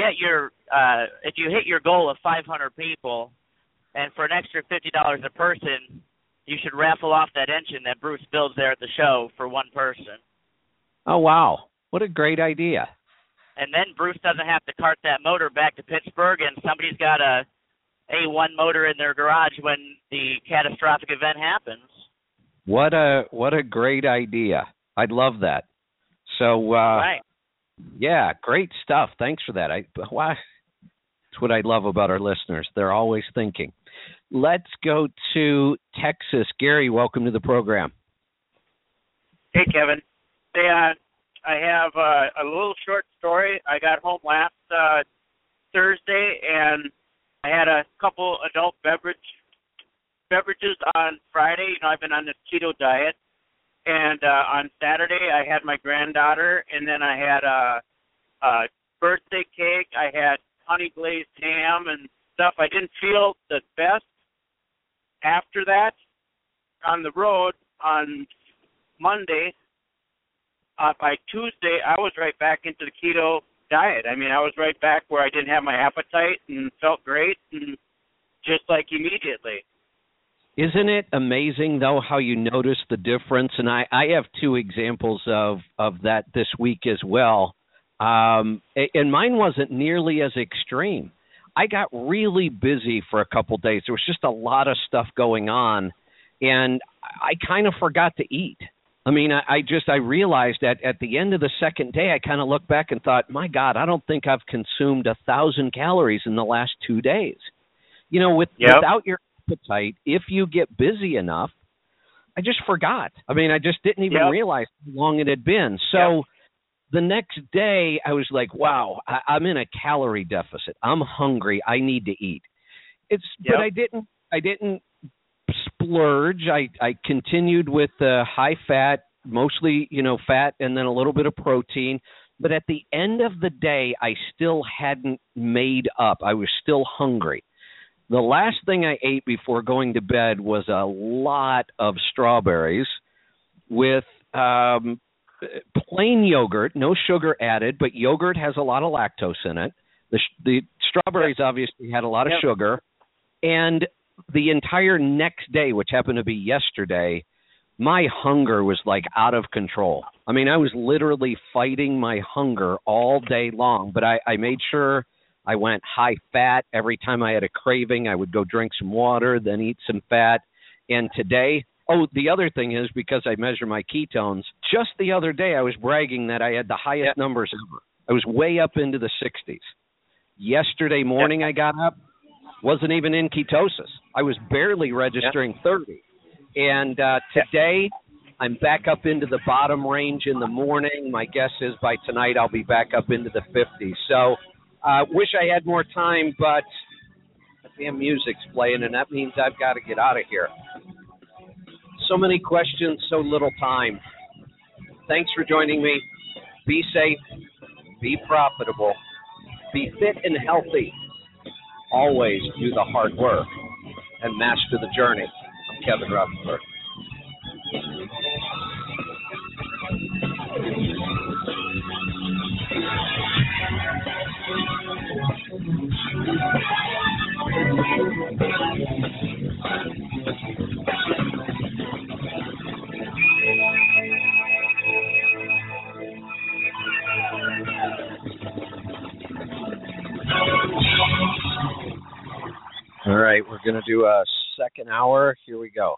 Speaker 6: hit your goal of 500 people, and for an extra $50 a person, you should raffle off that engine that Bruce builds there at the show for one person.
Speaker 1: Oh, wow. What a great idea.
Speaker 6: And then Bruce doesn't have to cart that motor back to Pittsburgh, and somebody's got a A1 motor in their garage when the catastrophic event happens.
Speaker 1: What a great idea. I'd love that. So,
Speaker 6: right.
Speaker 1: Yeah, great stuff. Thanks for that. That's what I love about our listeners. They're always thinking. Let's go to Texas. Gary, welcome to the program.
Speaker 7: Hey, Kevin. I have a little short story. I got home last Thursday, and I had a couple adult beverages on Friday. I've been on this keto diet. And on Saturday, I had my granddaughter, and then I had a birthday cake. I had honey glazed ham and stuff. I didn't feel the best after that on the road on Monday. By Tuesday, I was right back into the keto diet. I mean, I was right back where I didn't have my appetite and felt great, and just like immediately.
Speaker 1: Isn't it amazing, though, how you notice the difference? And I have two examples of that this week as well. And mine wasn't nearly as extreme. I got really busy for a couple days. There was just a lot of stuff going on, and I kind of forgot to eat. I mean, I realized that at the end of the second day, I kind of looked back and thought, my God, I don't think I've consumed 1,000 calories in the last 2 days. You know, without your appetite, if you get busy enough, I just forgot. I mean, I just didn't even realize how long it had been. So the next day, I was like, wow, I'm in a calorie deficit. I'm hungry. I need to eat. But I didn't splurge. I continued with high fat, mostly, fat and then a little bit of protein. But at the end of the day, I still hadn't made up. I was still hungry. The last thing I ate before going to bed was a lot of strawberries with plain yogurt, no sugar added, but yogurt has a lot of lactose in it. The strawberries obviously had a lot of sugar. And the entire next day, which happened to be yesterday, my hunger was like out of control. I mean, I was literally fighting my hunger all day long, but I made sure I went high fat. Every time I had a craving, I would go drink some water, then eat some fat. And today, the other thing is, because I measure my ketones, just the other day I was bragging that I had the highest numbers ever. I was way up into the 60s. Yesterday morning I got up, wasn't even in ketosis. I was barely registering 30. And today I'm back up into the bottom range in the morning. My guess is by tonight I'll be back up into the 50s. So wish I had more time, but the damn music's playing, and that means I've got to get out of here. So many questions, so little time. Thanks for joining me. Be safe, be profitable, be fit and healthy. Always do the hard work and master the journey. I'm Kevin Rutherford. All right, we're going to do a second hour. Here we go.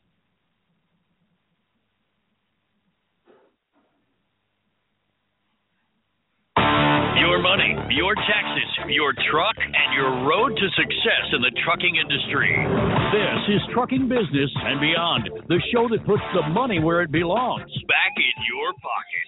Speaker 2: Your money, your taxes, your truck, and your road to success in the trucking industry. This is Trucking Business and Beyond, the show that puts the money where it belongs, back in your pocket.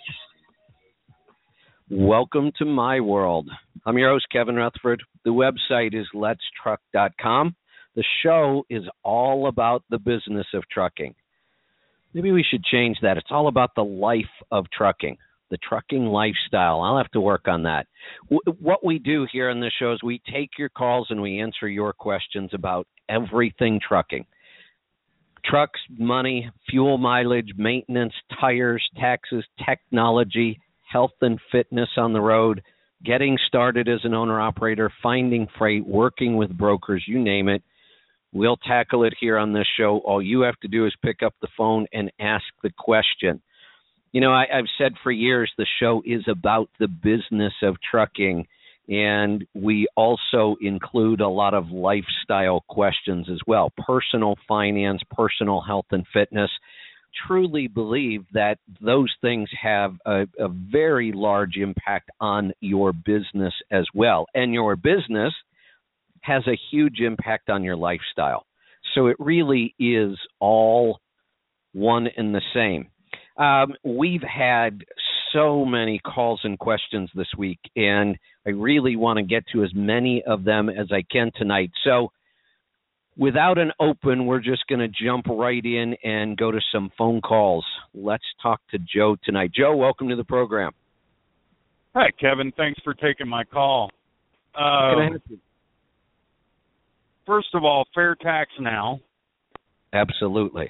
Speaker 1: Welcome to my world. I'm your host, Kevin Rutherford. The website is letstruck.com. The show is all about the business of trucking. Maybe we should change that. It's all about the life of trucking, the trucking lifestyle. I'll have to work on that. What we do here on this show is we take your calls and we answer your questions about everything trucking. Trucks, money, fuel mileage, maintenance, tires, taxes, technology, health and fitness on the road, getting started as an owner-operator, finding freight, working with brokers, you name it. We'll tackle it here on this show. All you have to do is pick up the phone and ask the question. You know, I've said for years the show is about the business of trucking, and we also include a lot of lifestyle questions as well, personal finance, personal health and fitness. Truly believe that those things have a very large impact on your business as well. And your business has a huge impact on your lifestyle. So it really is all one and the same. We've had so many calls and questions this week, and I really want to get to as many of them as I can tonight. So without an open, we're just going to jump right in and go to some phone calls. Let's talk to Joe tonight. Joe, welcome to the program.
Speaker 8: Hi, Kevin. Thanks for taking my call.
Speaker 1: Can I help you?
Speaker 8: First of all, fair tax now.
Speaker 1: Absolutely.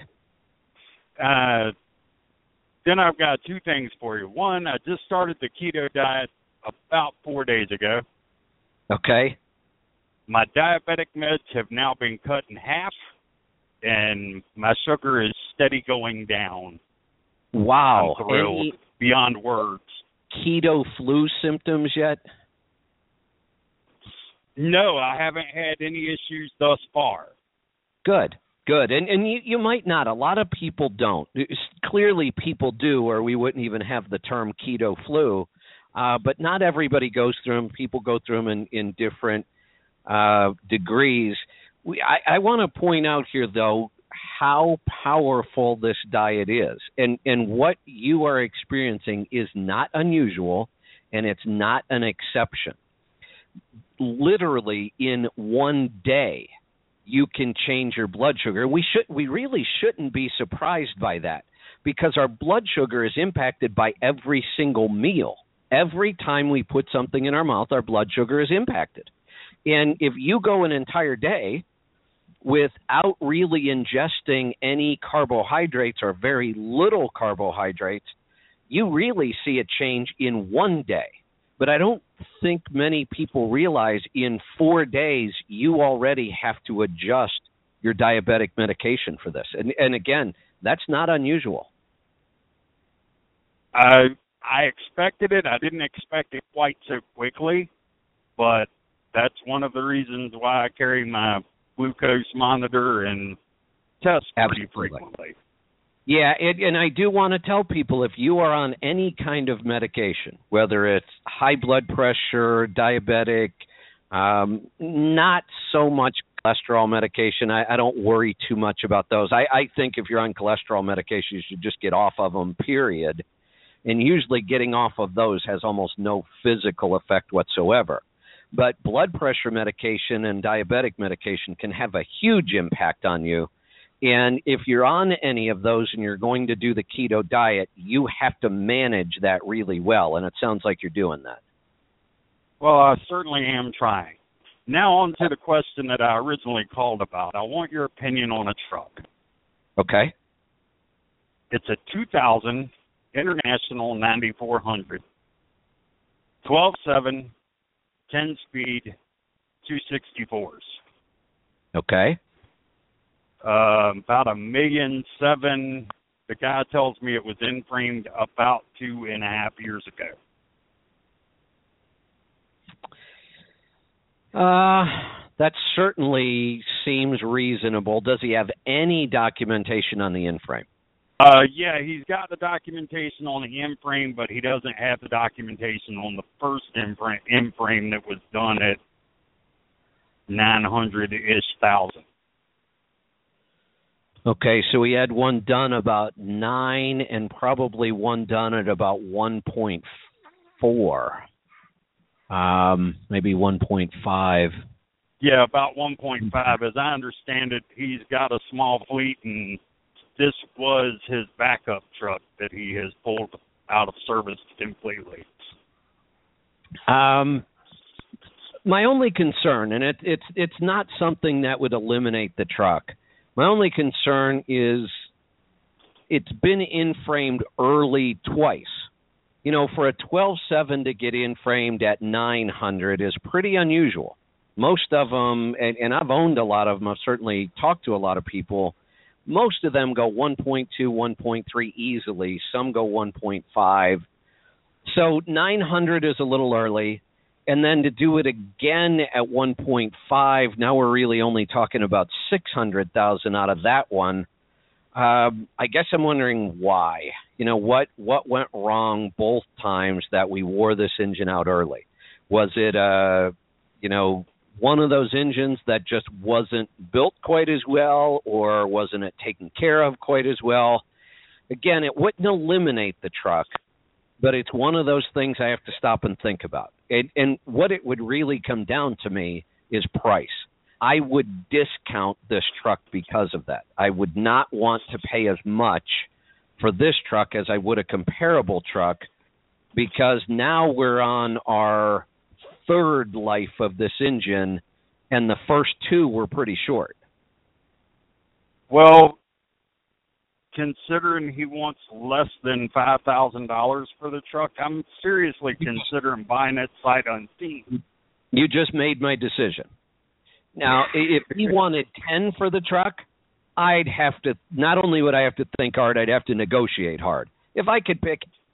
Speaker 8: Then I've got two things for you. One, I just started the keto diet about 4 days ago.
Speaker 1: Okay.
Speaker 8: My diabetic meds have now been cut in half, and my sugar is steady going down.
Speaker 1: Wow.
Speaker 8: I'm thrilled beyond words.
Speaker 1: keto flu symptoms yet?
Speaker 8: No, I haven't had any issues thus far.
Speaker 1: Good. And you might not. A lot of people don't. Clearly people do, or we wouldn't even have the term keto flu. But not everybody goes through them. People go through them in different degrees. I want to point out here, though, how powerful this diet is. And what you are experiencing is not unusual, and it's not an exception. Literally, in one day, you can change your blood sugar. We really shouldn't be surprised by that, because our blood sugar is impacted by every single meal. Every time we put something in our mouth, our blood sugar is impacted. And if you go an entire day without really ingesting any carbohydrates or very little carbohydrates, you really see a change in one day. But I don't think many people realize in 4 days you already have to adjust your diabetic medication for this. And again, that's not unusual.
Speaker 8: I expected it. I didn't expect it quite so quickly, but that's one of the reasons why I carry my glucose monitor and test pretty frequently.
Speaker 1: Yeah, and I do want to tell people, if you are on any kind of medication, whether it's high blood pressure, diabetic, not so much cholesterol medication, I don't worry too much about those. I think if you're on cholesterol medication, you should just get off of them, period. And usually getting off of those has almost no physical effect whatsoever. But blood pressure medication and diabetic medication can have a huge impact on you. And if you're on any of those and you're going to do the keto diet, you have to manage that really well. And it sounds like you're doing that.
Speaker 8: Well, I certainly am trying. Now on to the question that I originally called about. I want your opinion on a truck.
Speaker 1: Okay.
Speaker 8: It's a 2000 International 9400, 12.7, 10-speed, 264s.
Speaker 1: Okay.
Speaker 8: About $1.7 million. The guy tells me it was in-framed about 2.5 years ago.
Speaker 1: That certainly seems reasonable. Does he have any documentation on the in-frame?
Speaker 8: Yeah, he's got the documentation on the in-frame, but he doesn't have the documentation on the first in-frame that was done at 900,000.
Speaker 1: Okay, so he had one done about 9 and probably one done at about 1.4, maybe 1.5.
Speaker 8: Yeah, about 1.5. As I understand it, he's got a small fleet, and this was his backup truck that he has pulled out of service completely.
Speaker 1: My only concern, and it's not something that would eliminate the truck. My only concern is it's been in-framed early twice. You know, for a 12.7 to get in-framed at 900 is pretty unusual. Most of them, and I've owned a lot of them, I've certainly talked to a lot of people, most of them go 1.2, 1.3 easily. Some go 1.5. So 900 is a little early. And then to do it again at 1.5, now we're really only talking about 600,000 out of that one. I guess I'm wondering why. You know, what went wrong both times that we wore this engine out early? Was it, one of those engines that just wasn't built quite as well, or wasn't it taken care of quite as well? Again, it wouldn't eliminate the truck, but it's one of those things I have to stop and think about. And what it would really come down to me is price. I would discount this truck because of that. I would not want to pay as much for this truck as I would a comparable truck, because now we're on our third life of this engine, and the first two were pretty short.
Speaker 8: Well, considering he wants less than $5,000 for the truck, I'm seriously considering buying it sight unseen.
Speaker 1: You just made my decision. Now, if he wanted 10 for the truck, I'd have to, not only would I have to think hard, I'd have to negotiate hard. If I could pick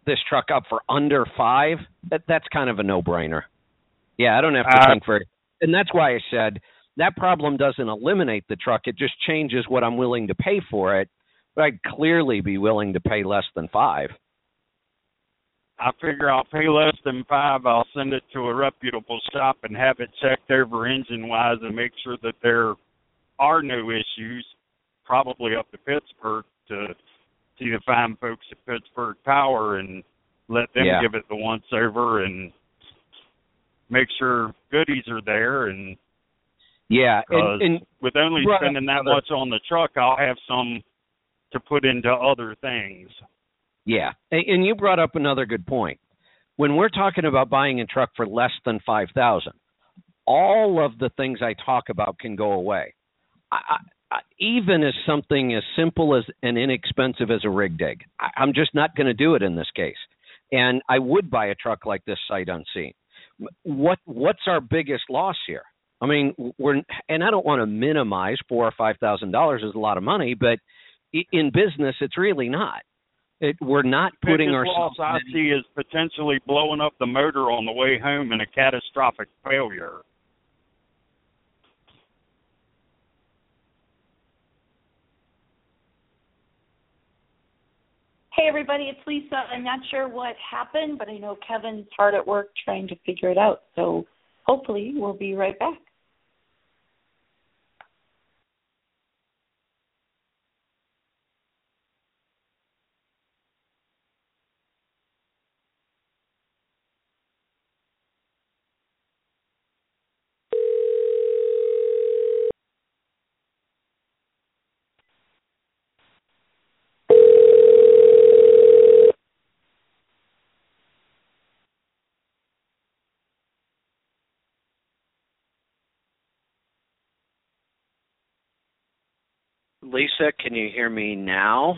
Speaker 1: this truck up for under $5, that's kind of a no-brainer. Yeah, I don't have to think for it. And that's why I said that problem doesn't eliminate the truck. It just changes what I'm willing to pay for it. But I'd clearly be willing to pay less than $5.
Speaker 8: I figure I'll pay less than $5. I'll send it to a reputable shop and have it checked over engine-wise and make sure that there are no issues, probably up to Pittsburgh, to see the fine folks at Pittsburgh Power and let them give it the once-over and make sure goodies are there. And and with only spending that much on the truck, I'll have some to put into other things.
Speaker 1: Yeah, and you brought up another good point. When we're talking about buying a truck for less than $5,000, all of the things I talk about can go away. Even as something as simple as and inexpensive as a rig dig. I'm just not going to do it in this case. And I would buy a truck like this sight unseen. What's our biggest loss here? I mean, and I don't want to minimize $4,000 or $5,000 is a lot of money, but in business, it's really not. We're not putting ourselves.
Speaker 8: Loss I see is potentially blowing up the motor on the way home in a catastrophic failure.
Speaker 9: Hey, everybody, it's Lisa. I'm not sure what happened, but I know Kevin's hard at work trying to figure it out. So hopefully we'll be right back.
Speaker 1: Lisa, can you hear me now?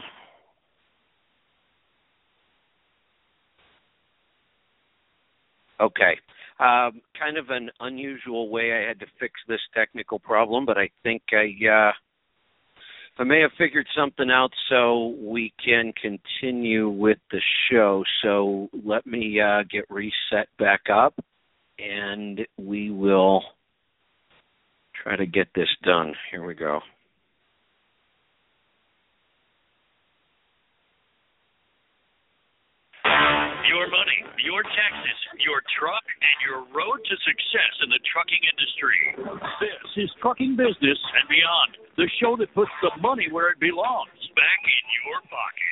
Speaker 1: Okay. Kind of an unusual way I had to fix this technical problem, but I think I may have figured something out so we can continue with the show. So let me get reset back up, and we will try to get this done. Here we go.
Speaker 2: Your money, your taxes, your truck, and your road to success in the trucking industry. This is Trucking Business and Beyond, the show that puts the money where it belongs, back in your pocket.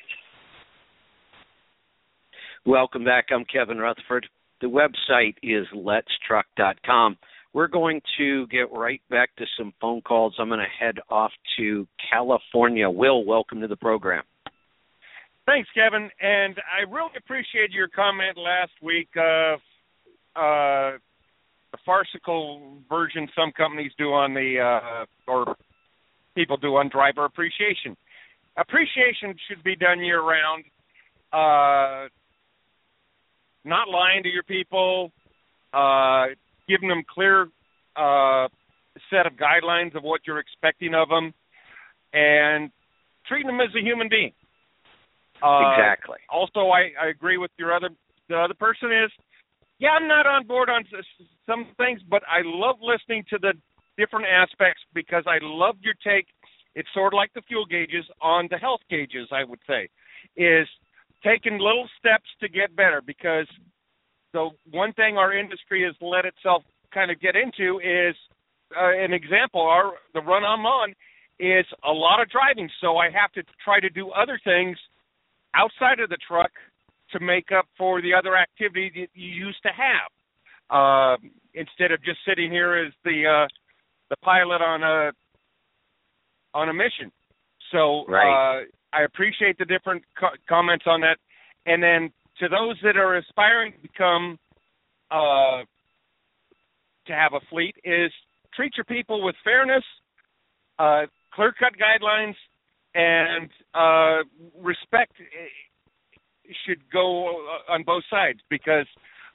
Speaker 1: Welcome back. I'm Kevin Rutherford. The website is letstruck.com. We're going to get right back to some phone calls. I'm going to head off to California. Will, welcome to the program.
Speaker 10: Thanks, Kevin, and I really appreciate your comment last week of the farcical version some companies do on or people do on driver appreciation. Appreciation should be done year-round. Not lying to your people, giving them clear set of guidelines of what you're expecting of them, and treating them as a human being.
Speaker 1: Exactly.
Speaker 10: Also, I agree with the other person is, I'm not on board on some things, but I love listening to the different aspects because I love your take. It's sort of like the fuel gauges on the health gauges, I would say, is taking little steps to get better, because the one thing our industry has let itself kind of get into is, an example, the run I'm on is a lot of driving, so I have to try to do other things outside of the truck to make up for the other activity that you used to have, instead of just sitting here as the pilot on a mission. So
Speaker 1: right.
Speaker 10: I appreciate the different comments on that. And then to those that are aspiring to become to have a fleet, is treat your people with fairness, clear-cut guidelines, and respect should go on both sides, because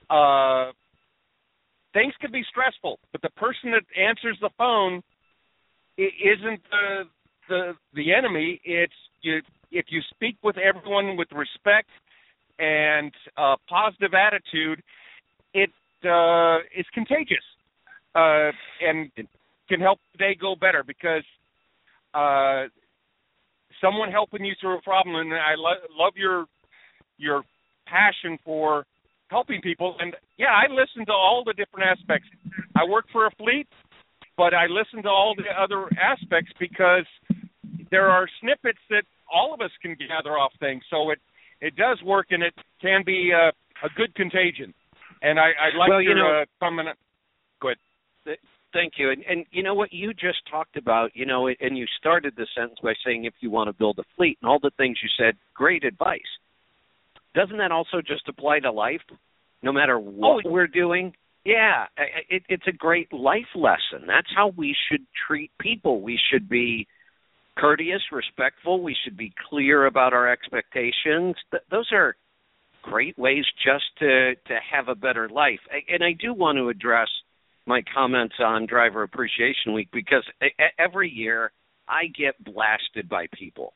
Speaker 10: things can be stressful, but the person that answers the phone isn't the enemy. It's if you speak with everyone with respect and positive attitude, it is contagious and can help the day go better because someone helping you through a problem, and I love your passion for helping people. And, yeah, I listen to all the different aspects. I work for a fleet, but I listen to all the other aspects because there are snippets that all of us can gather off things. So it does work, and it can be a good contagion. And I like your comment. Go ahead.
Speaker 1: Thank you. And you know what you just talked about, and you started the sentence by saying if you want to build a fleet and all the things you said, great advice. Doesn't that also just apply to life? No matter what we're doing? Yeah, it's a great life lesson. That's how we should treat people. We should be courteous, respectful. We should be clear about our expectations. Those are great ways just to have a better life. And I do want to address my comments on Driver Appreciation Week because every year I get blasted by people.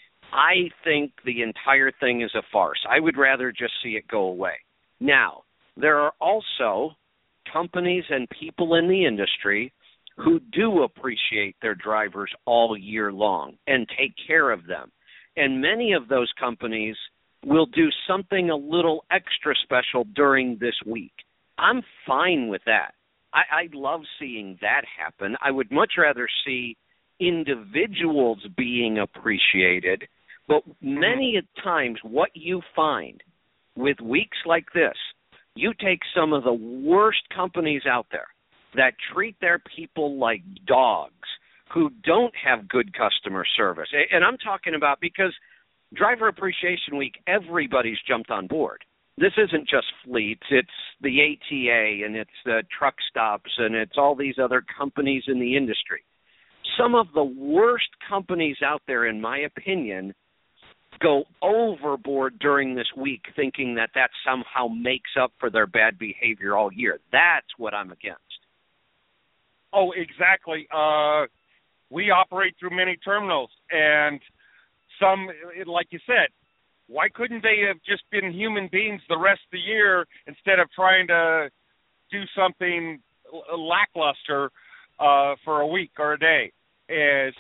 Speaker 1: I think the entire thing is a farce. I would rather just see it go away. Now, there are also companies and people in the industry who do appreciate their drivers all year long and take care of them. And many of those companies will do something a little extra special during this week. I'm fine with that. I love seeing that happen. I would much rather see individuals being appreciated, but many times what you find with weeks like this, you take some of the worst companies out there that treat their people like dogs, who don't have good customer service. And I'm talking about because Driver Appreciation Week, everybody's jumped on board. This isn't just fleets, it's the ATA and it's the truck stops and it's all these other companies in the industry. Some of the worst companies out there, in my opinion, go overboard during this week thinking that somehow makes up for their bad behavior all year. That's what I'm against.
Speaker 10: Oh, exactly. We operate through many terminals, and some, like you said, why couldn't they have just been human beings the rest of the year instead of trying to do something lackluster for a week or a day? It's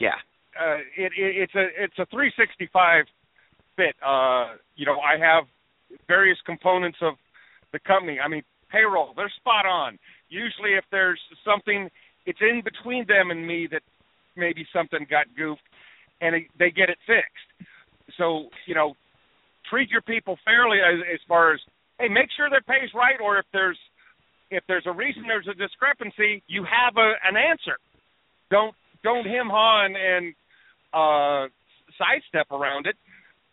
Speaker 10: a 365 fit. I have various components of the company. I mean, payroll, they're spot on. Usually if there's something, it's in between them and me that maybe something got goofed, and they get it fixed. So, treat your people fairly as far as, hey, make sure their pay's right, or if there's a reason there's a discrepancy, you have an answer. Don't hem-haw and sidestep around it.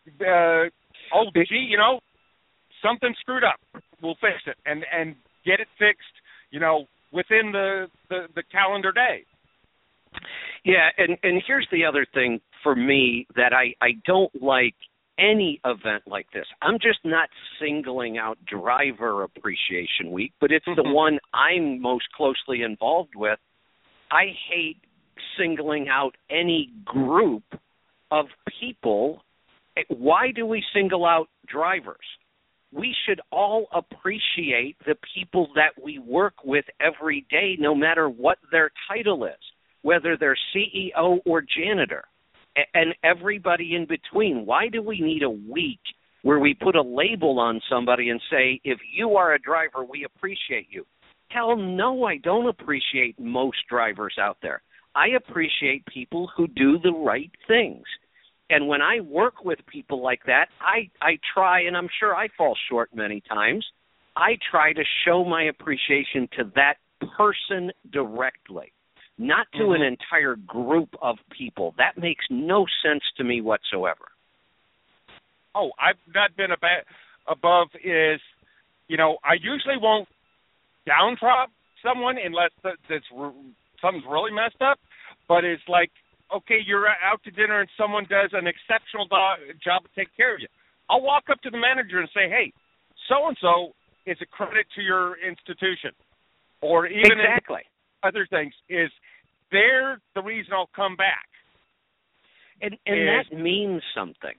Speaker 10: Something screwed up. We'll fix it and get it fixed, within the calendar day.
Speaker 1: Yeah, and here's the other thing for me that I don't like any event like this. I'm just not singling out Driver Appreciation Week, but it's the one I'm most closely involved with. I hate singling out any group of people. Why do we single out drivers? We should all appreciate the people that we work with every day, no matter what their title is, whether they're CEO or janitor, and everybody in between. Why do we need a week where we put a label on somebody and say, if you are a driver, we appreciate you? Hell no, I don't appreciate most drivers out there. I appreciate people who do the right things. And when I work with people like that, I try, and I'm sure I fall short many times, I try to show my appreciation to that person directly, not to an entire group of people. That makes no sense to me whatsoever.
Speaker 10: Oh, I've not been above is, I usually won't downtrodden someone unless something's really messed up, but it's like, okay, you're out to dinner and someone does an exceptional job to take care of you. I'll walk up to the manager and say, hey, so-and-so is a credit to your institution. Or even other things is they're the reason I'll come back.
Speaker 1: And that means something.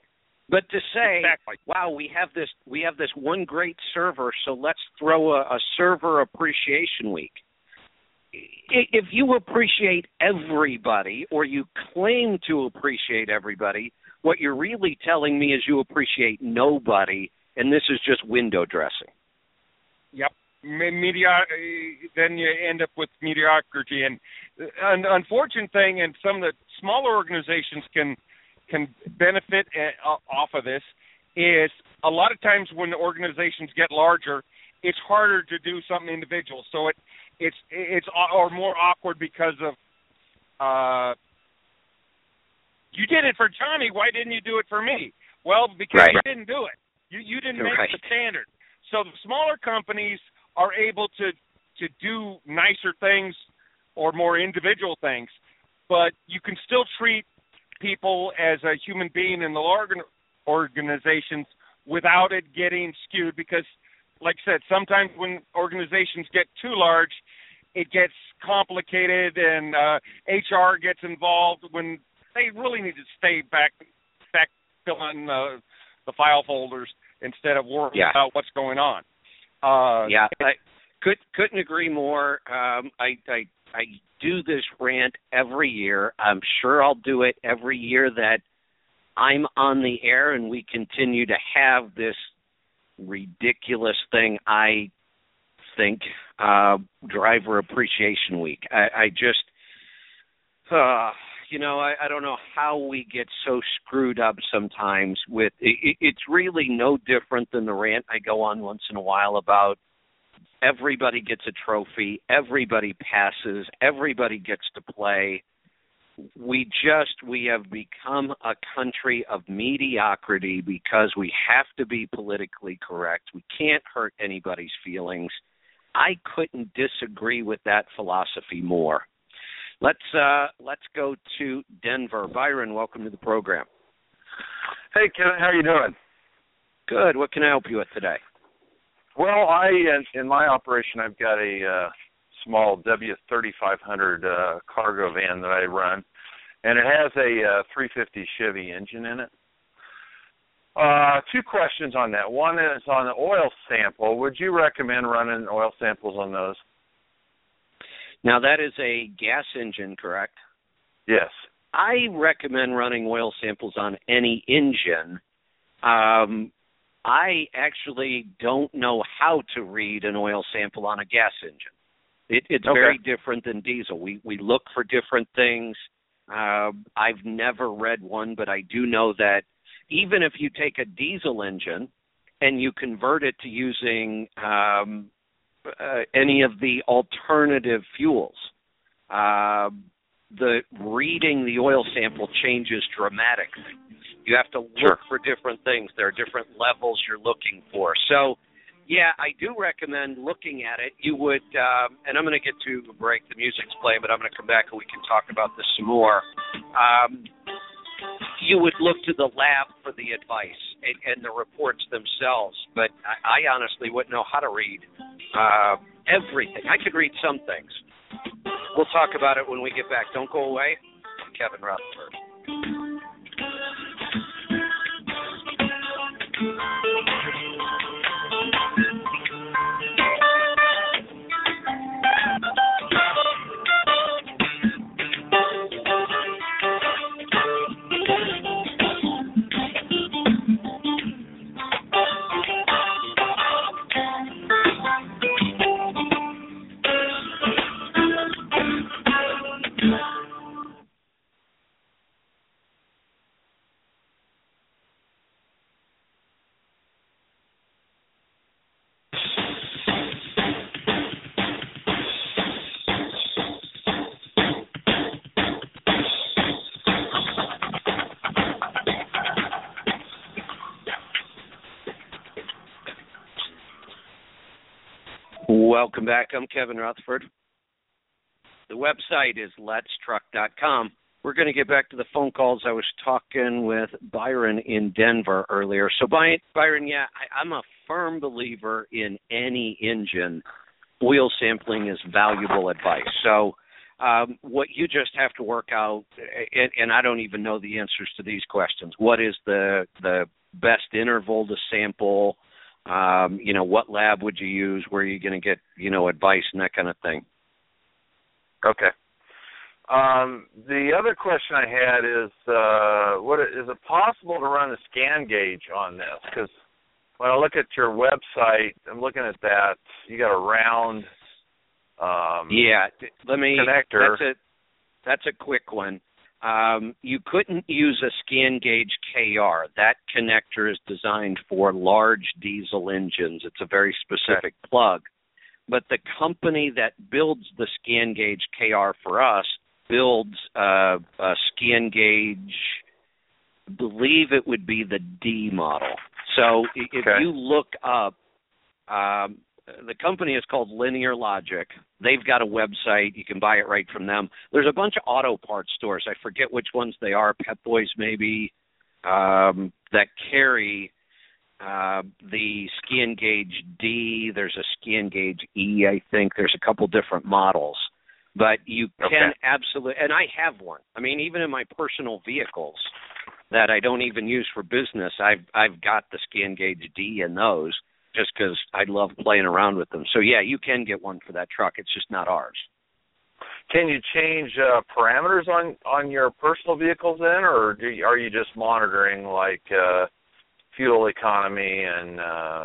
Speaker 1: But to say,
Speaker 10: exactly.
Speaker 1: wow, we have this one great server, so let's throw a server appreciation week. If you appreciate everybody, or you claim to appreciate everybody, what you're really telling me is you appreciate nobody, and this is just window dressing.
Speaker 10: Yep. Then you end up with mediocrity. And an unfortunate thing, and some of the smaller organizations can benefit off of this, is a lot of times when the organizations get larger, it's harder to do something individual. So it's more awkward because of you did it for Johnny, why didn't you do it for me? Well, because you didn't do it. You didn't make the standard. So the smaller companies are able to do nicer things or more individual things, but you can still treat people as a human being in the larger organizations without it getting skewed, because, like I said, sometimes when organizations get too large, it gets complicated and HR gets involved when they really need to stay back filling the file folders instead of worrying about what's going on.
Speaker 1: I couldn't agree more. I do this rant every year. I'm sure I'll do it every year that I'm on the air and we continue to have this ridiculous thing, I think, Driver Appreciation Week. I just, I don't know how we get so screwed up sometimes with it. It's really no different than the rant I go on once in a while about everybody gets a trophy, everybody passes, everybody gets to play. We have become a country of mediocrity because we have to be politically correct. We can't hurt anybody's feelings. I couldn't disagree with that philosophy more. Let's go to Denver. Byron, welcome to the program.
Speaker 11: Hey, Kevin, how are you doing?
Speaker 1: Good. What can I help you with today?
Speaker 11: Well, in my operation, I've got a small W3500 cargo van that I run, and it has a 350 Chevy engine in it. Two questions on that. One is on the oil sample. Would you recommend running oil samples on those?
Speaker 1: Now, that is a gas engine, correct?
Speaker 11: Yes.
Speaker 1: I recommend running oil samples on any engine. I actually don't know how to read an oil sample on a gas engine. It's very different than diesel. We look for different things. I've never read one, but I do know that even if you take a diesel engine and you convert it to using any of the alternative fuels, the reading the oil sample changes dramatically. You have to look for different things. There are different levels you're looking for. So, yeah, I do recommend looking at it. You would, and I'm going to get to a break. The music's playing, but I'm going to come back and we can talk about this some more. You would look to the lab for the advice and the reports themselves, but I honestly wouldn't know how to read everything. I could read some things. We'll talk about it when we get back. Don't go away. I'm Kevin Rutherford. Welcome back. I'm Kevin Rutherford. The website is letstruck.com. We're going to get back to the phone calls. I was talking with Byron in Denver earlier. So, Byron, I'm a firm believer in any engine. Oil sampling is valuable advice. So what you just have to work out, and I don't even know the answers to these questions. What is the best interval to sample? What lab would you use? Where are you going to get, advice and that kind of thing?
Speaker 11: Okay. The other question I had is, is it possible to run a scan gauge on this? Because when I look at your website, I'm looking at that. You got a round connector.
Speaker 1: That's a quick one. You couldn't use a scan gauge KR. That connector is designed for large diesel engines. It's a very specific plug. But the company that builds the scan gauge KR for us builds a scan gauge, I believe it would be the D model. So if you look up, the company is called Linear Logic. They've got a website. You can buy it right from them. There's a bunch of auto parts stores. I forget which ones they are, Pep Boys maybe, that carry the scan gauge D. There's a scan gauge E, I think. There's a couple different models. But you can absolutely, and I have one. I mean, even in my personal vehicles that I don't even use for business, I've got the scan gauge D in those just because I love playing around with them. So, yeah, you can get one for that truck. It's just not ours.
Speaker 11: Can you change parameters on your personal vehicles then, or are you just monitoring, like, fuel economy and,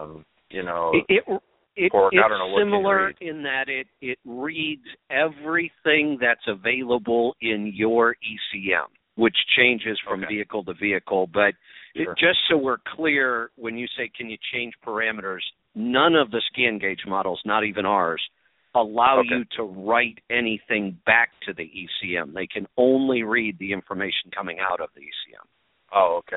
Speaker 1: It's similar in that it reads everything that's available in your ECM, which changes from vehicle to vehicle. But just so we're clear, when you say can you change parameters, none of the scan gauge models, not even ours, allow you to write anything back to the ECM. They can only read the information coming out of the ECM.
Speaker 11: Oh, okay.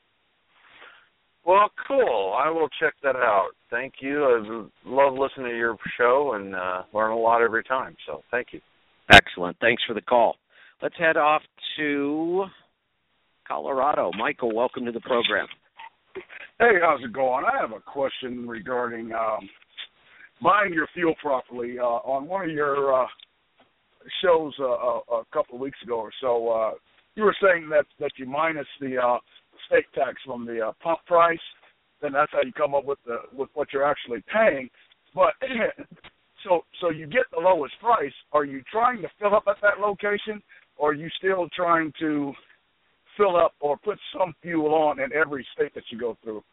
Speaker 11: Well, cool. I will check that out. Thank you. I love listening to your show and learn a lot every time, so thank you.
Speaker 1: Excellent. Thanks for the call. Let's head off to Colorado. Michael, welcome to the program.
Speaker 12: Hey, how's it going? I have a question regarding buying your fuel properly. On one of your shows a couple of weeks ago or so, you were saying that you minus the state tax from the pump price, then that's how you come up with what you're actually paying. But so you get the lowest price. Are you trying to fill up at that location, or are you still trying to fill up or put some fuel on in every state that you go through?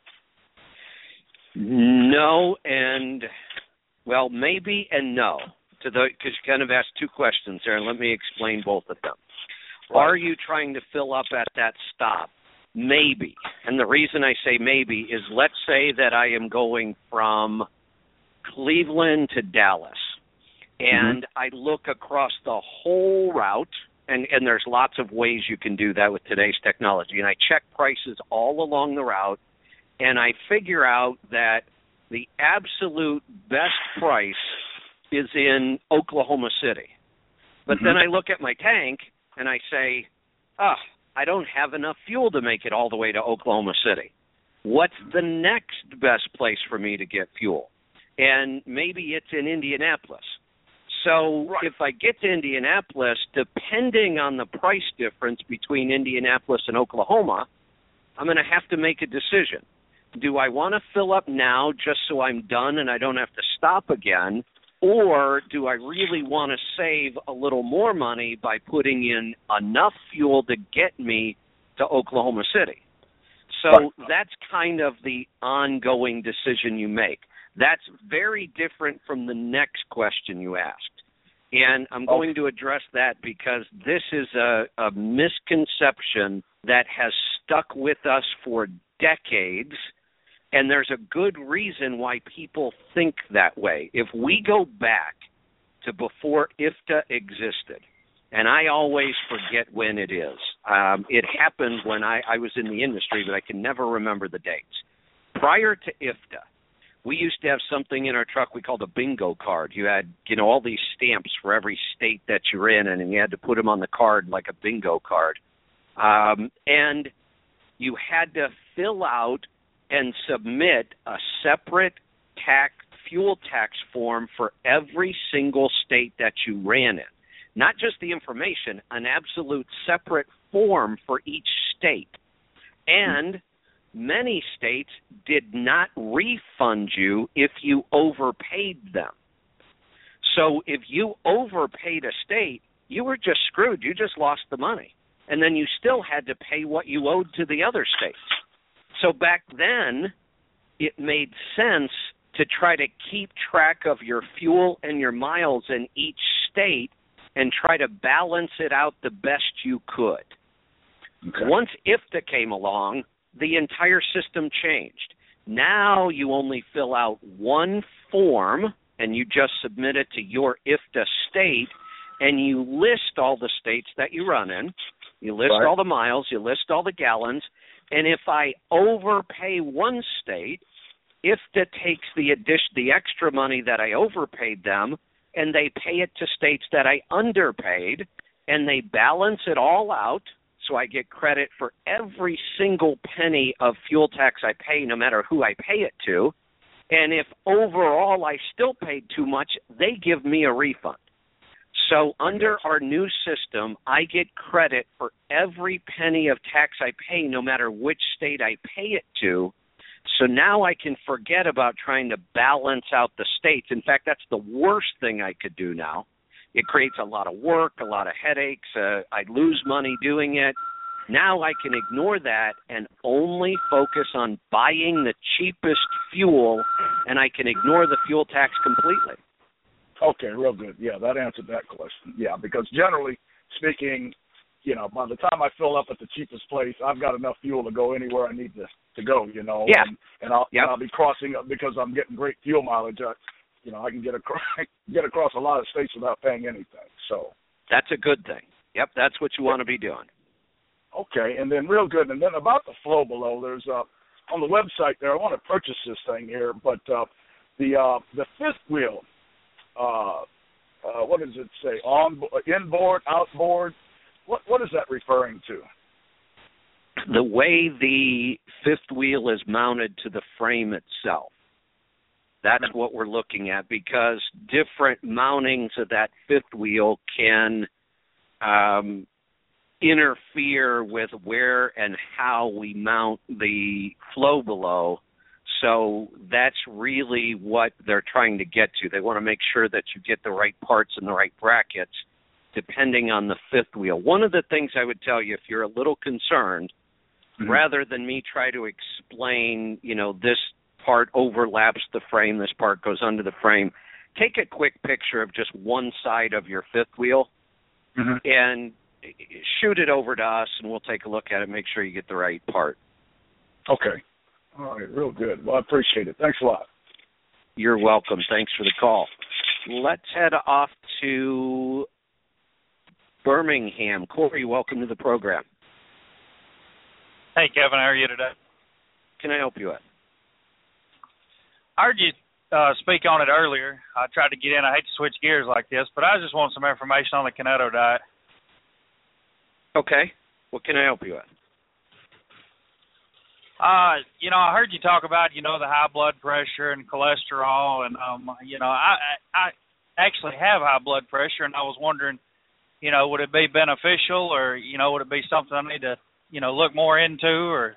Speaker 1: No, and well, maybe and no. Because you kind of asked two questions there, and let me explain both of them. Right. Are you trying to fill up at that stop? Maybe. And the reason I say maybe is, let's say that I am going from Cleveland to Dallas, and I look across the whole route, and there's lots of ways you can do that with today's technology, and I check prices all along the route, and I figure out that the absolute best price is in Oklahoma City. But then I look at my tank, and I say, I don't have enough fuel to make it all the way to Oklahoma City. What's the next best place for me to get fuel? And maybe it's in Indianapolis. So if I get to Indianapolis, depending on the price difference between Indianapolis and Oklahoma, I'm going to have to make a decision. Do I want to fill up now just so I'm done and I don't have to stop again? Or do I really want to save a little more money by putting in enough fuel to get me to Oklahoma City? So that's kind of the ongoing decision you make. That's very different from the next question you asked. And I'm going to address that because this is a misconception that has stuck with us for decades. And there's a good reason why people think that way. If we go back to before IFTA existed, and I always forget when it is. It happened when I was in the industry, but I can never remember the dates. Prior to IFTA, we used to have something in our truck we called a bingo card. You had, all these stamps for every state that you're in, and you had to put them on the card like a bingo card. And you had to fill out and submit a separate fuel tax form for every single state that you ran in. Not just the information, an absolute separate form for each state. And many states did not refund you if you overpaid them. So if you overpaid a state, you were just screwed. You just lost the money. And then you still had to pay what you owed to the other states. So back then, it made sense to try to keep track of your fuel and your miles in each state and try to balance it out the best you could. Okay. Once IFTA came along, the entire system changed. Now you only fill out one form, and you just submit it to your IFTA state, and you list all the states that you run in. You list all the miles, you list all the gallons, and if I overpay one state, IFTA takes the extra money that I overpaid them, and they pay it to states that I underpaid, and they balance it all out, so I get credit for every single penny of fuel tax I pay, no matter who I pay it to. And if overall I still paid too much, they give me a refund. So under our new system, I get credit for every penny of tax I pay, no matter which state I pay it to. So now I can forget about trying to balance out the states. In fact, that's the worst thing I could do now. It creates a lot of work, a lot of headaches. I lose money doing it. Now I can ignore that and only focus on buying the cheapest fuel, and I can ignore the fuel tax completely.
Speaker 12: Okay, real good. Yeah, that answered that question. Yeah, because generally speaking, by the time I fill up at the cheapest place, I've got enough fuel to go anywhere I need to go,
Speaker 1: Yeah.
Speaker 12: And I'll be crossing up because I'm getting great fuel mileage. I can get across a lot of states without paying anything. So
Speaker 1: that's a good thing. Yep, that's what you want to be doing.
Speaker 12: Okay, and then real good. And then about the flow below, there's on the website there. I want to purchase this thing here, but the fifth wheel. What does it say? Inboard, outboard. What is that referring to?
Speaker 1: The way the fifth wheel is mounted to the frame itself. That's what we're looking at, because different mountings of that fifth wheel can interfere with where and how we mount the flow below. So that's really what they're trying to get to. They want to make sure that you get the right parts and the right brackets depending on the fifth wheel. One of the things I would tell you, if you're a little concerned, rather than me try to explain, this part overlaps the frame, this part goes under the frame, take a quick picture of just one side of your fifth wheel and shoot it over to us, and we'll take a look at it, make sure you get the right part.
Speaker 12: Okay. All right, real good. Well, I appreciate it. Thanks a lot.
Speaker 1: You're welcome. Thanks for the call. Let's head off to Birmingham. Corey, welcome to the program.
Speaker 13: Hey, Kevin. How are you today?
Speaker 1: Can I help you with?
Speaker 13: I heard you speak on it earlier. I tried to get in. I hate to switch gears like this, but I just want some information on the Keneto diet.
Speaker 1: Okay. What can I help you with?
Speaker 13: I heard you talk about, the high blood pressure and cholesterol, and, I actually have high blood pressure, and I was wondering, would it be beneficial, or, would it be something I need to, look more into, or?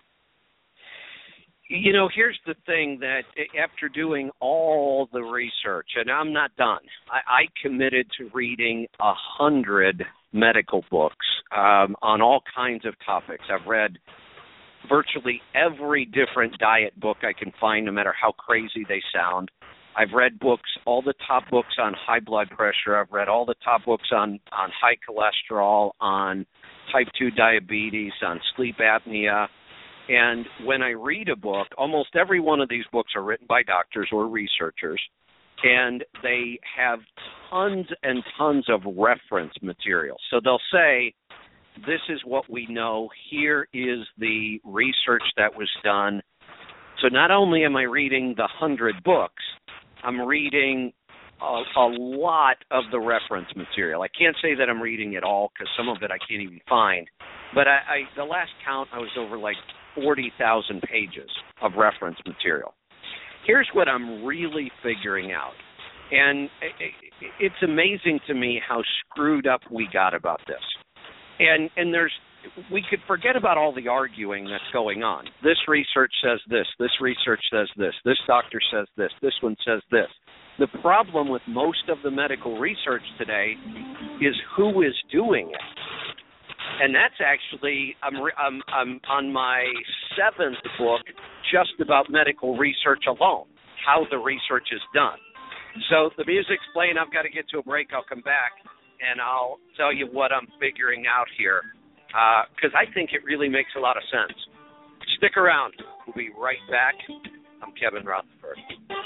Speaker 1: Here's the thing, that after doing all the research, and I'm not done, I committed to reading 100 medical books on all kinds of topics. I've read virtually every different diet book I can find, no matter how crazy they sound. I've read books, all the top books on high blood pressure. I've read all the top books on high cholesterol, on type 2 diabetes, on sleep apnea. And when I read a book, almost every one of these books are written by doctors or researchers, and they have tons and tons of reference material. So they'll say, this is what we know. Here is the research that was done. So not only am I reading the 100 books, I'm reading a lot of the reference material. I can't say that I'm reading it all, because some of it I can't even find. But the last count, I was over like 40,000 pages of reference material. Here's what I'm really figuring out. And it's amazing to me how screwed up we got about this. And there's we could forget about all the arguing that's going on. This research says this. This research says this. This doctor says this. This one says this. The problem with most of the medical research today is who is doing it. And that's actually, I'm on my 7th book just about medical research alone, how the research is done. So the music's playing. I've got to get to a break. I'll come back, and I'll tell you what I'm figuring out here, because I think it really makes a lot of sense. Stick around. We'll be right back. I'm Kevin Rutherford.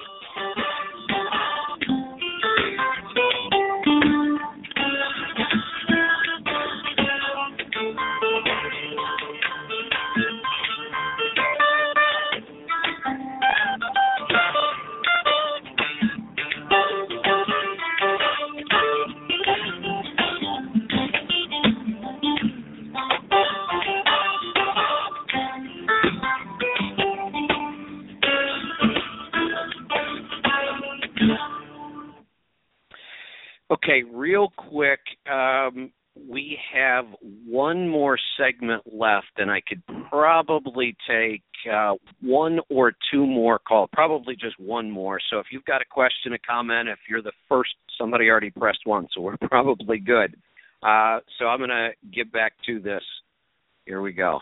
Speaker 1: Okay, real quick, we have one more segment left, and I could probably take one or two more calls, probably just one more. So if you've got a question, a comment, if you're the first, somebody already pressed one, so we're probably good. So I'm going to get back to this. Here we go.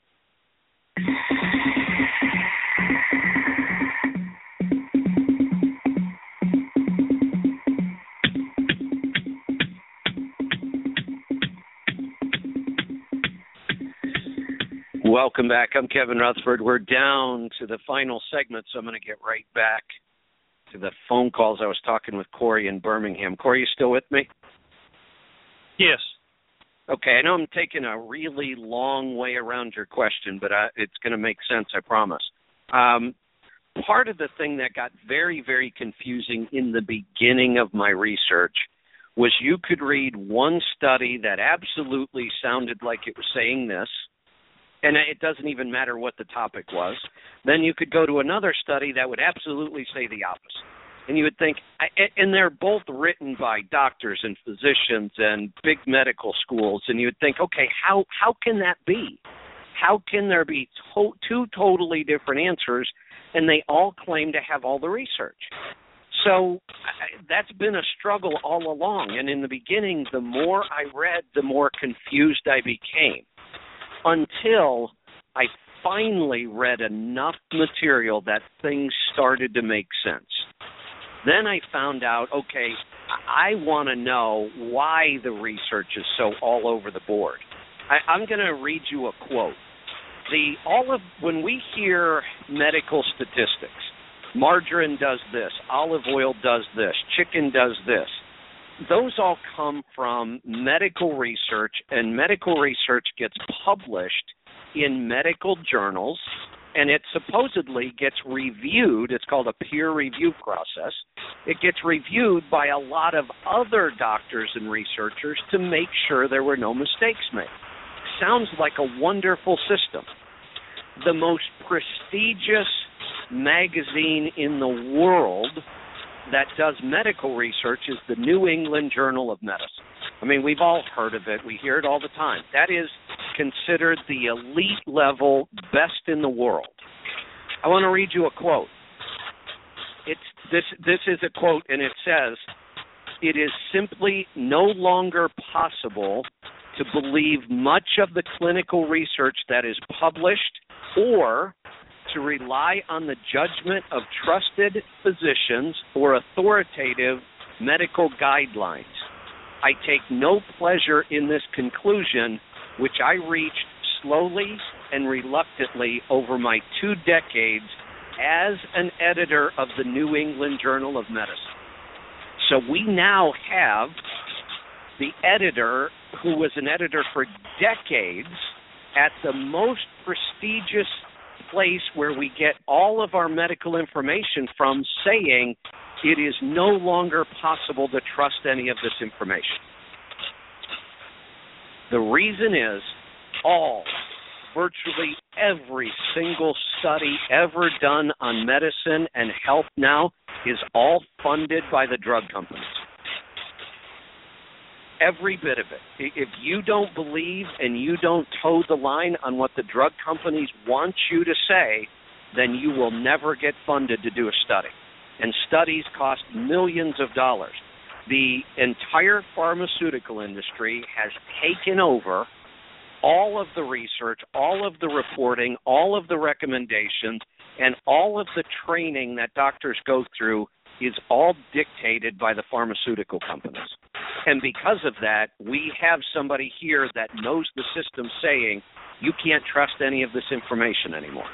Speaker 1: Welcome back. I'm Kevin Rutherford. We're down to the final segment, so I'm going to get right back to the phone calls. I was talking with Corey in Birmingham. Corey, you still with me?
Speaker 13: Yes.
Speaker 1: Okay, I know I'm taking a really long way around your question, but it's going to make sense, I promise. Part of the thing that got very, very confusing in the beginning of my research was you could read one study that absolutely sounded like it was saying this, and it doesn't even matter what the topic was. Then you could go to another study that would absolutely say the opposite. And you would think, and they're both written by doctors and physicians and big medical schools, and you would think, okay, how can that be? How can there be two totally different answers, and they all claim to have all the research? So that's been a struggle all along, and in the beginning, the more I read, the more confused I became, until I finally read enough material that things started to make sense. Then I found out, okay, I want to know why the research is so all over the board. I'm going to read you a quote. When we hear medical statistics, margarine does this, olive oil does this, chicken does this, those all come from medical research, and medical research gets published in medical journals, and it supposedly gets reviewed. It's called a peer review process. It gets reviewed by a lot of other doctors and researchers to make sure there were no mistakes made. Sounds like a wonderful system. The most prestigious magazine in the world that does medical research is the New England Journal of Medicine. I mean, we've all heard of it. We hear it all the time. That is considered the elite level, best in the world. I want to read you a quote. This is a quote, and it says, "It is simply no longer possible to believe much of the clinical research that is published or to rely on the judgment of trusted physicians or authoritative medical guidelines. I take no pleasure in this conclusion, which I reached slowly and reluctantly over my 2 decades as an editor of the New England Journal of Medicine." So we now have the editor who was an editor for decades at the most prestigious place where we get all of our medical information from, saying it is no longer possible to trust any of this information. The reason is virtually every single study ever done on medicine and health now is all funded by the drug companies. Every bit of it. If you don't believe and you don't toe the line on what the drug companies want you to say, then you will never get funded to do a study. And studies cost millions of dollars. The entire pharmaceutical industry has taken over all of the research, all of the reporting, all of the recommendations, and all of the training that doctors go through is all dictated by the pharmaceutical companies. And because of that, we have somebody here that knows the system saying, you can't trust any of this information anymore.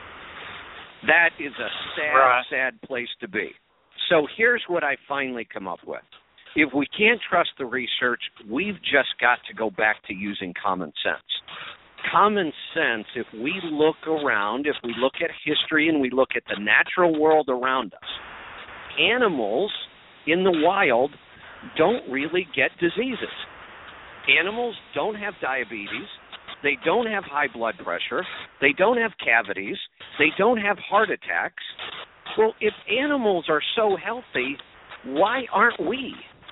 Speaker 1: That is a sad place to be. So here's what I finally come up with. If we can't trust the research, we've just got to go back to using common sense. Common sense, if we look around, if we look at history and we look at the natural world around us, animals in the wild don't really get diseases. Animals don't have diabetes. They don't have high blood pressure. They don't have cavities. They don't have heart attacks. Well, if animals are so healthy, why aren't we?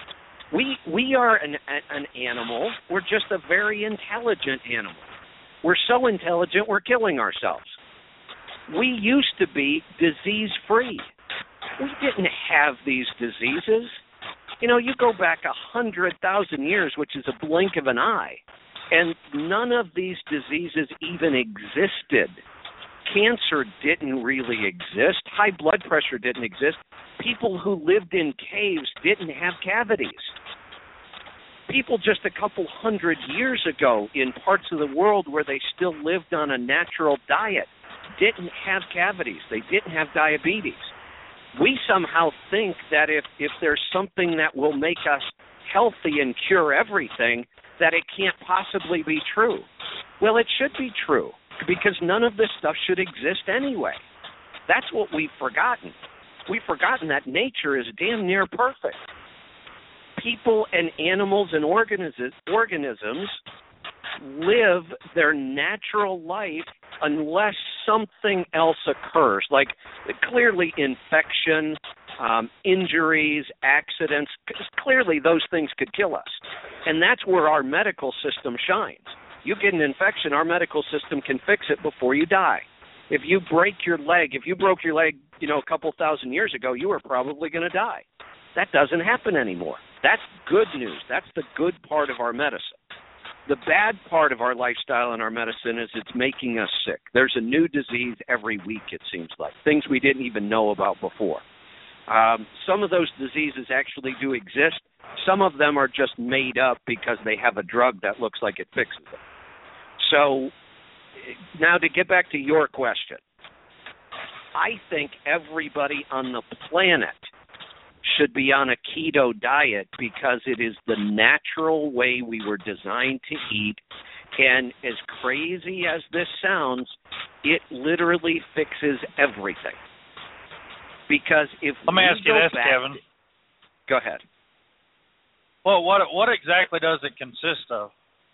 Speaker 1: We are an animal. We're just a very intelligent animal. We're so intelligent, we're killing ourselves. We used to be disease-free. We didn't have these diseases. You know, you go back 100,000 years, which is a blink of an eye, and none of these diseases even existed. Cancer didn't really exist. High blood pressure didn't exist. People who lived in caves didn't have cavities. People just a couple hundred years ago in parts of the world where they still lived on a natural diet didn't have cavities. They didn't have diabetes. We somehow think that if there's something that will make us healthy and cure everything, that it can't possibly be true. Well, it should be true, because none of this stuff should exist anyway. That's what we've forgotten. We've forgotten that nature is damn near perfect. People and animals and organisms live their natural life unless something else occurs, like clearly infection, injuries, accidents. Clearly those things could kill us. And that's where our medical system shines. You get an infection, our medical system can fix it before you die. If you broke your leg, a couple thousand years ago, you were probably going to die. That doesn't happen anymore. That's good news. That's the good part of our medicine. The bad part of our lifestyle and our medicine is it's making us sick. There's a new disease every week, it seems like, things we didn't even know about before. Some of those diseases actually do exist. Some of them are just made up because they have a drug that looks like it fixes them. So now to get back to your question, I think everybody on the planet should be on a keto diet because it is the natural way we were designed to eat. And as crazy as this sounds, it literally fixes everything. Because if
Speaker 13: let me ask you this, Kevin.
Speaker 1: Go ahead.
Speaker 13: Well, what exactly does it consist of?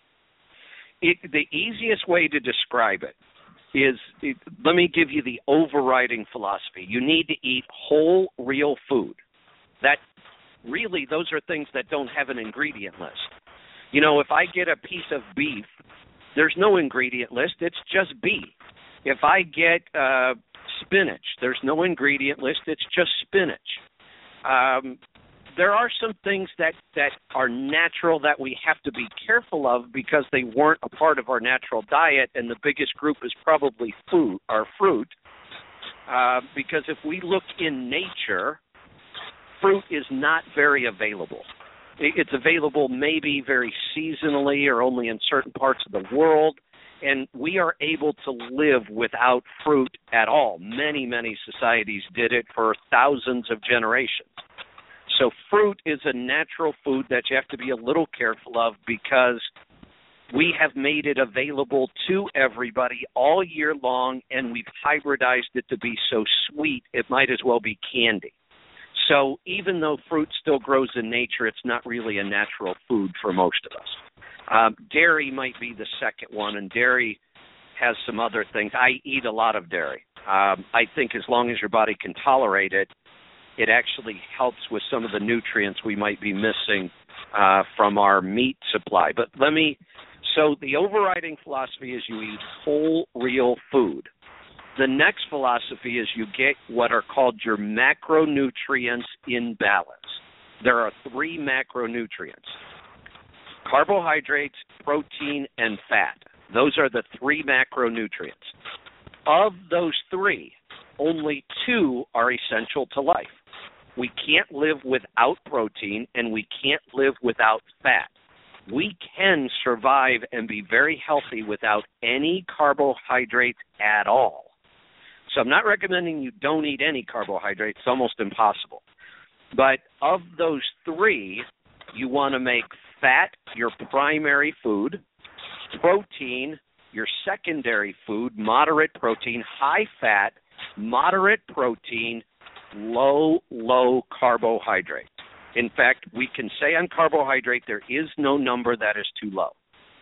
Speaker 1: The easiest way to describe it is, let me give you the overriding philosophy. You need to eat whole, real food. That really, those are things that don't have an ingredient list. You know, if I get a piece of beef, there's no ingredient list. It's just beef. If I get spinach, there's no ingredient list. It's just spinach. There are some things that are natural that we have to be careful of because they weren't a part of our natural diet, and the biggest group is probably fruit. Because if we look in nature, fruit is not very available. It's available maybe very seasonally or only in certain parts of the world, and we are able to live without fruit at all. Many, many societies did it for thousands of generations. So fruit is a natural food that you have to be a little careful of because we have made it available to everybody all year long, and we've hybridized it to be so sweet it might as well be candy. So even though fruit still grows in nature, it's not really a natural food for most of us. Dairy might be the second one, and dairy has some other things. I eat a lot of dairy. I think as long as your body can tolerate it, it actually helps with some of the nutrients we might be missing from our meat supply. But so the overriding philosophy is you eat whole, real food. The next philosophy is you get what are called your macronutrients in balance. There are 3 macronutrients: carbohydrates, protein, and fat. Those are the 3 macronutrients. Of those 3, only 2 are essential to life. We can't live without protein, and we can't live without fat. We can survive and be very healthy without any carbohydrates at all. So I'm not recommending you don't eat any carbohydrates. It's almost impossible. But of those 3, you want to make fat your primary food, protein your secondary food, moderate protein, high fat, moderate protein, low carbohydrate. In fact, we can say on carbohydrate there is no number that is too low.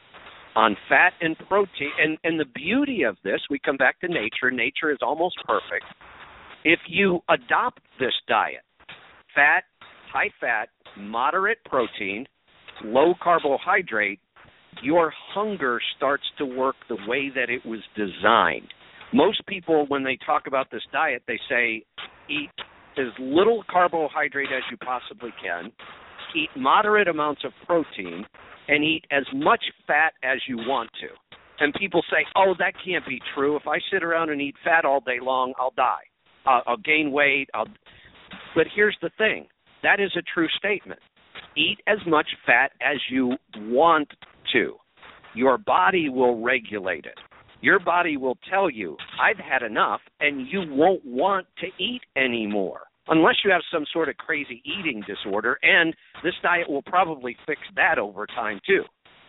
Speaker 1: On fat and protein, and the beauty of this, we come back to nature. Nature is almost perfect. If you adopt this diet, fat, high fat, moderate protein, low carbohydrate, your hunger starts to work the way that it was designed. Most people, when they talk about this diet, they say eat as little carbohydrate as you possibly can, eat moderate amounts of protein, and eat as much fat as you want to. And people say, oh, that can't be true. If I sit around and eat fat all day long, I'll die. I'll gain weight. But here's the thing. That is a true statement. Eat as much fat as you want to. Your body will regulate it. Your body will tell you, I've had enough, and you won't want to eat anymore, unless you have some sort of crazy eating disorder, and this diet will probably fix that over time too.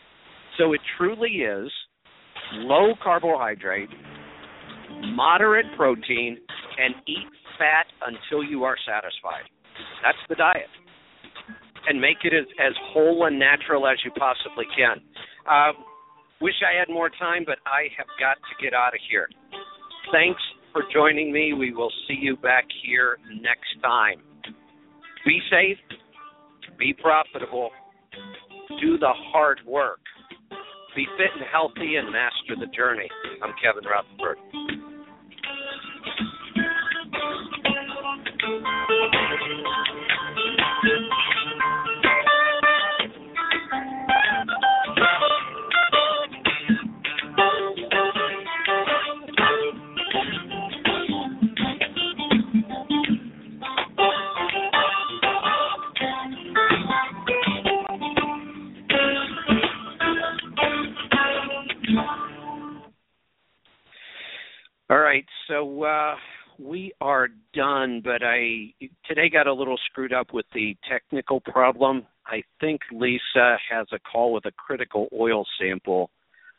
Speaker 1: So it truly is low carbohydrate, moderate protein, and eat fat until you are satisfied. That's the diet. And make it as whole and natural as you possibly can. Wish I had more time, but I have got to get out of here. Thanks for joining me. We will see you back here next time. Be safe, be profitable, do the hard work, be fit and healthy, and master the journey. I'm Kevin Rutherford. All right, so we are done, but I today got a little screwed up with the technical problem. I think Lisa has a call with a critical oil sample.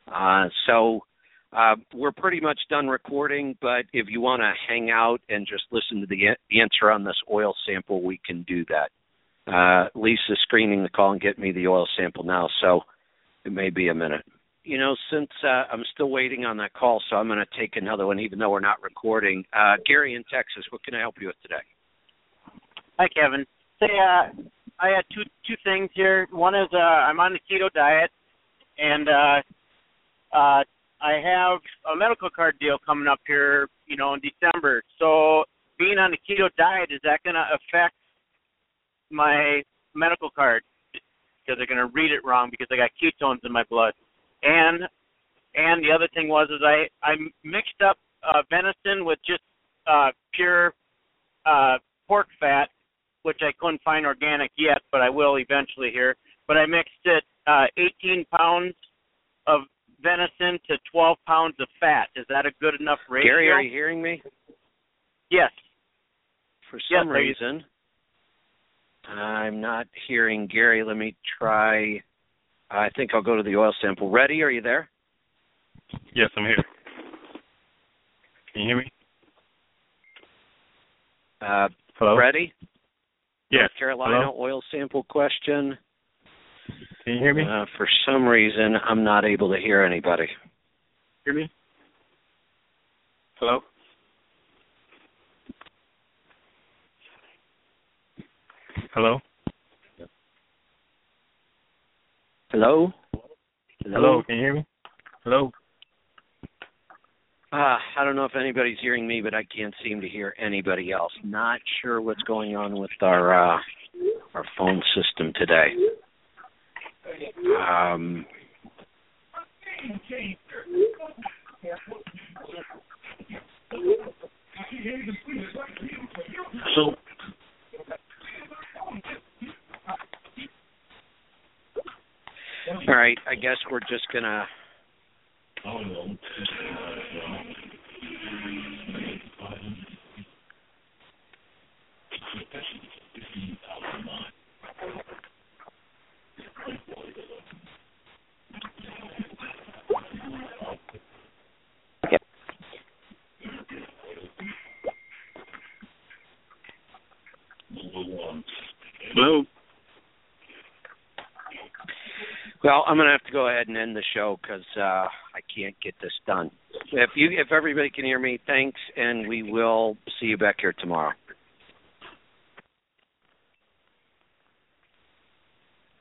Speaker 1: So we're pretty much done recording, but if you want to hang out and just listen to the answer on this oil sample, we can do that. Lisa's screening the call and getting me the oil sample now, so it may be a minute. You know, since I'm still waiting on that call, so I'm going to take another one, even though we're not recording. Gary in Texas, what can I help you with today?
Speaker 7: Hi, Kevin. Say, I had two things here. One is I'm on the keto diet, and I have a medical card deal coming up here, in December. So being on the keto diet, is that going to affect my medical card? Because they're going to read it wrong because I got ketones in my blood. And the other thing was I mixed up venison with just pure pork fat, which I couldn't find organic yet, but I will eventually here. But I mixed it 18 pounds of venison to 12 pounds of fat. Is that a good enough ratio?
Speaker 1: Gary, are you hearing me?
Speaker 7: Yes.
Speaker 1: For some reason, I'm not hearing Gary. Let me try. I think I'll go to the oil sample. Ready? Are you there?
Speaker 14: Yes, I'm here. Can you hear me?
Speaker 1: Hello? Ready?
Speaker 14: Yes.
Speaker 1: North Carolina
Speaker 14: Hello?
Speaker 1: Oil sample question.
Speaker 14: Can you hear me?
Speaker 1: For some reason, I'm not able to hear anybody.
Speaker 14: Hear me? Hello? Hello?
Speaker 1: Hello?
Speaker 14: Hello, can you hear me? Hello?
Speaker 1: I don't know if anybody's hearing me, but I can't seem to hear anybody else. Not sure what's going on with our phone system today. All right, I guess we're just going to...
Speaker 14: Hello?
Speaker 1: Well, I'm going to have to go ahead and end the show because I can't get this done. If everybody can hear me, thanks, and we will see you back here tomorrow.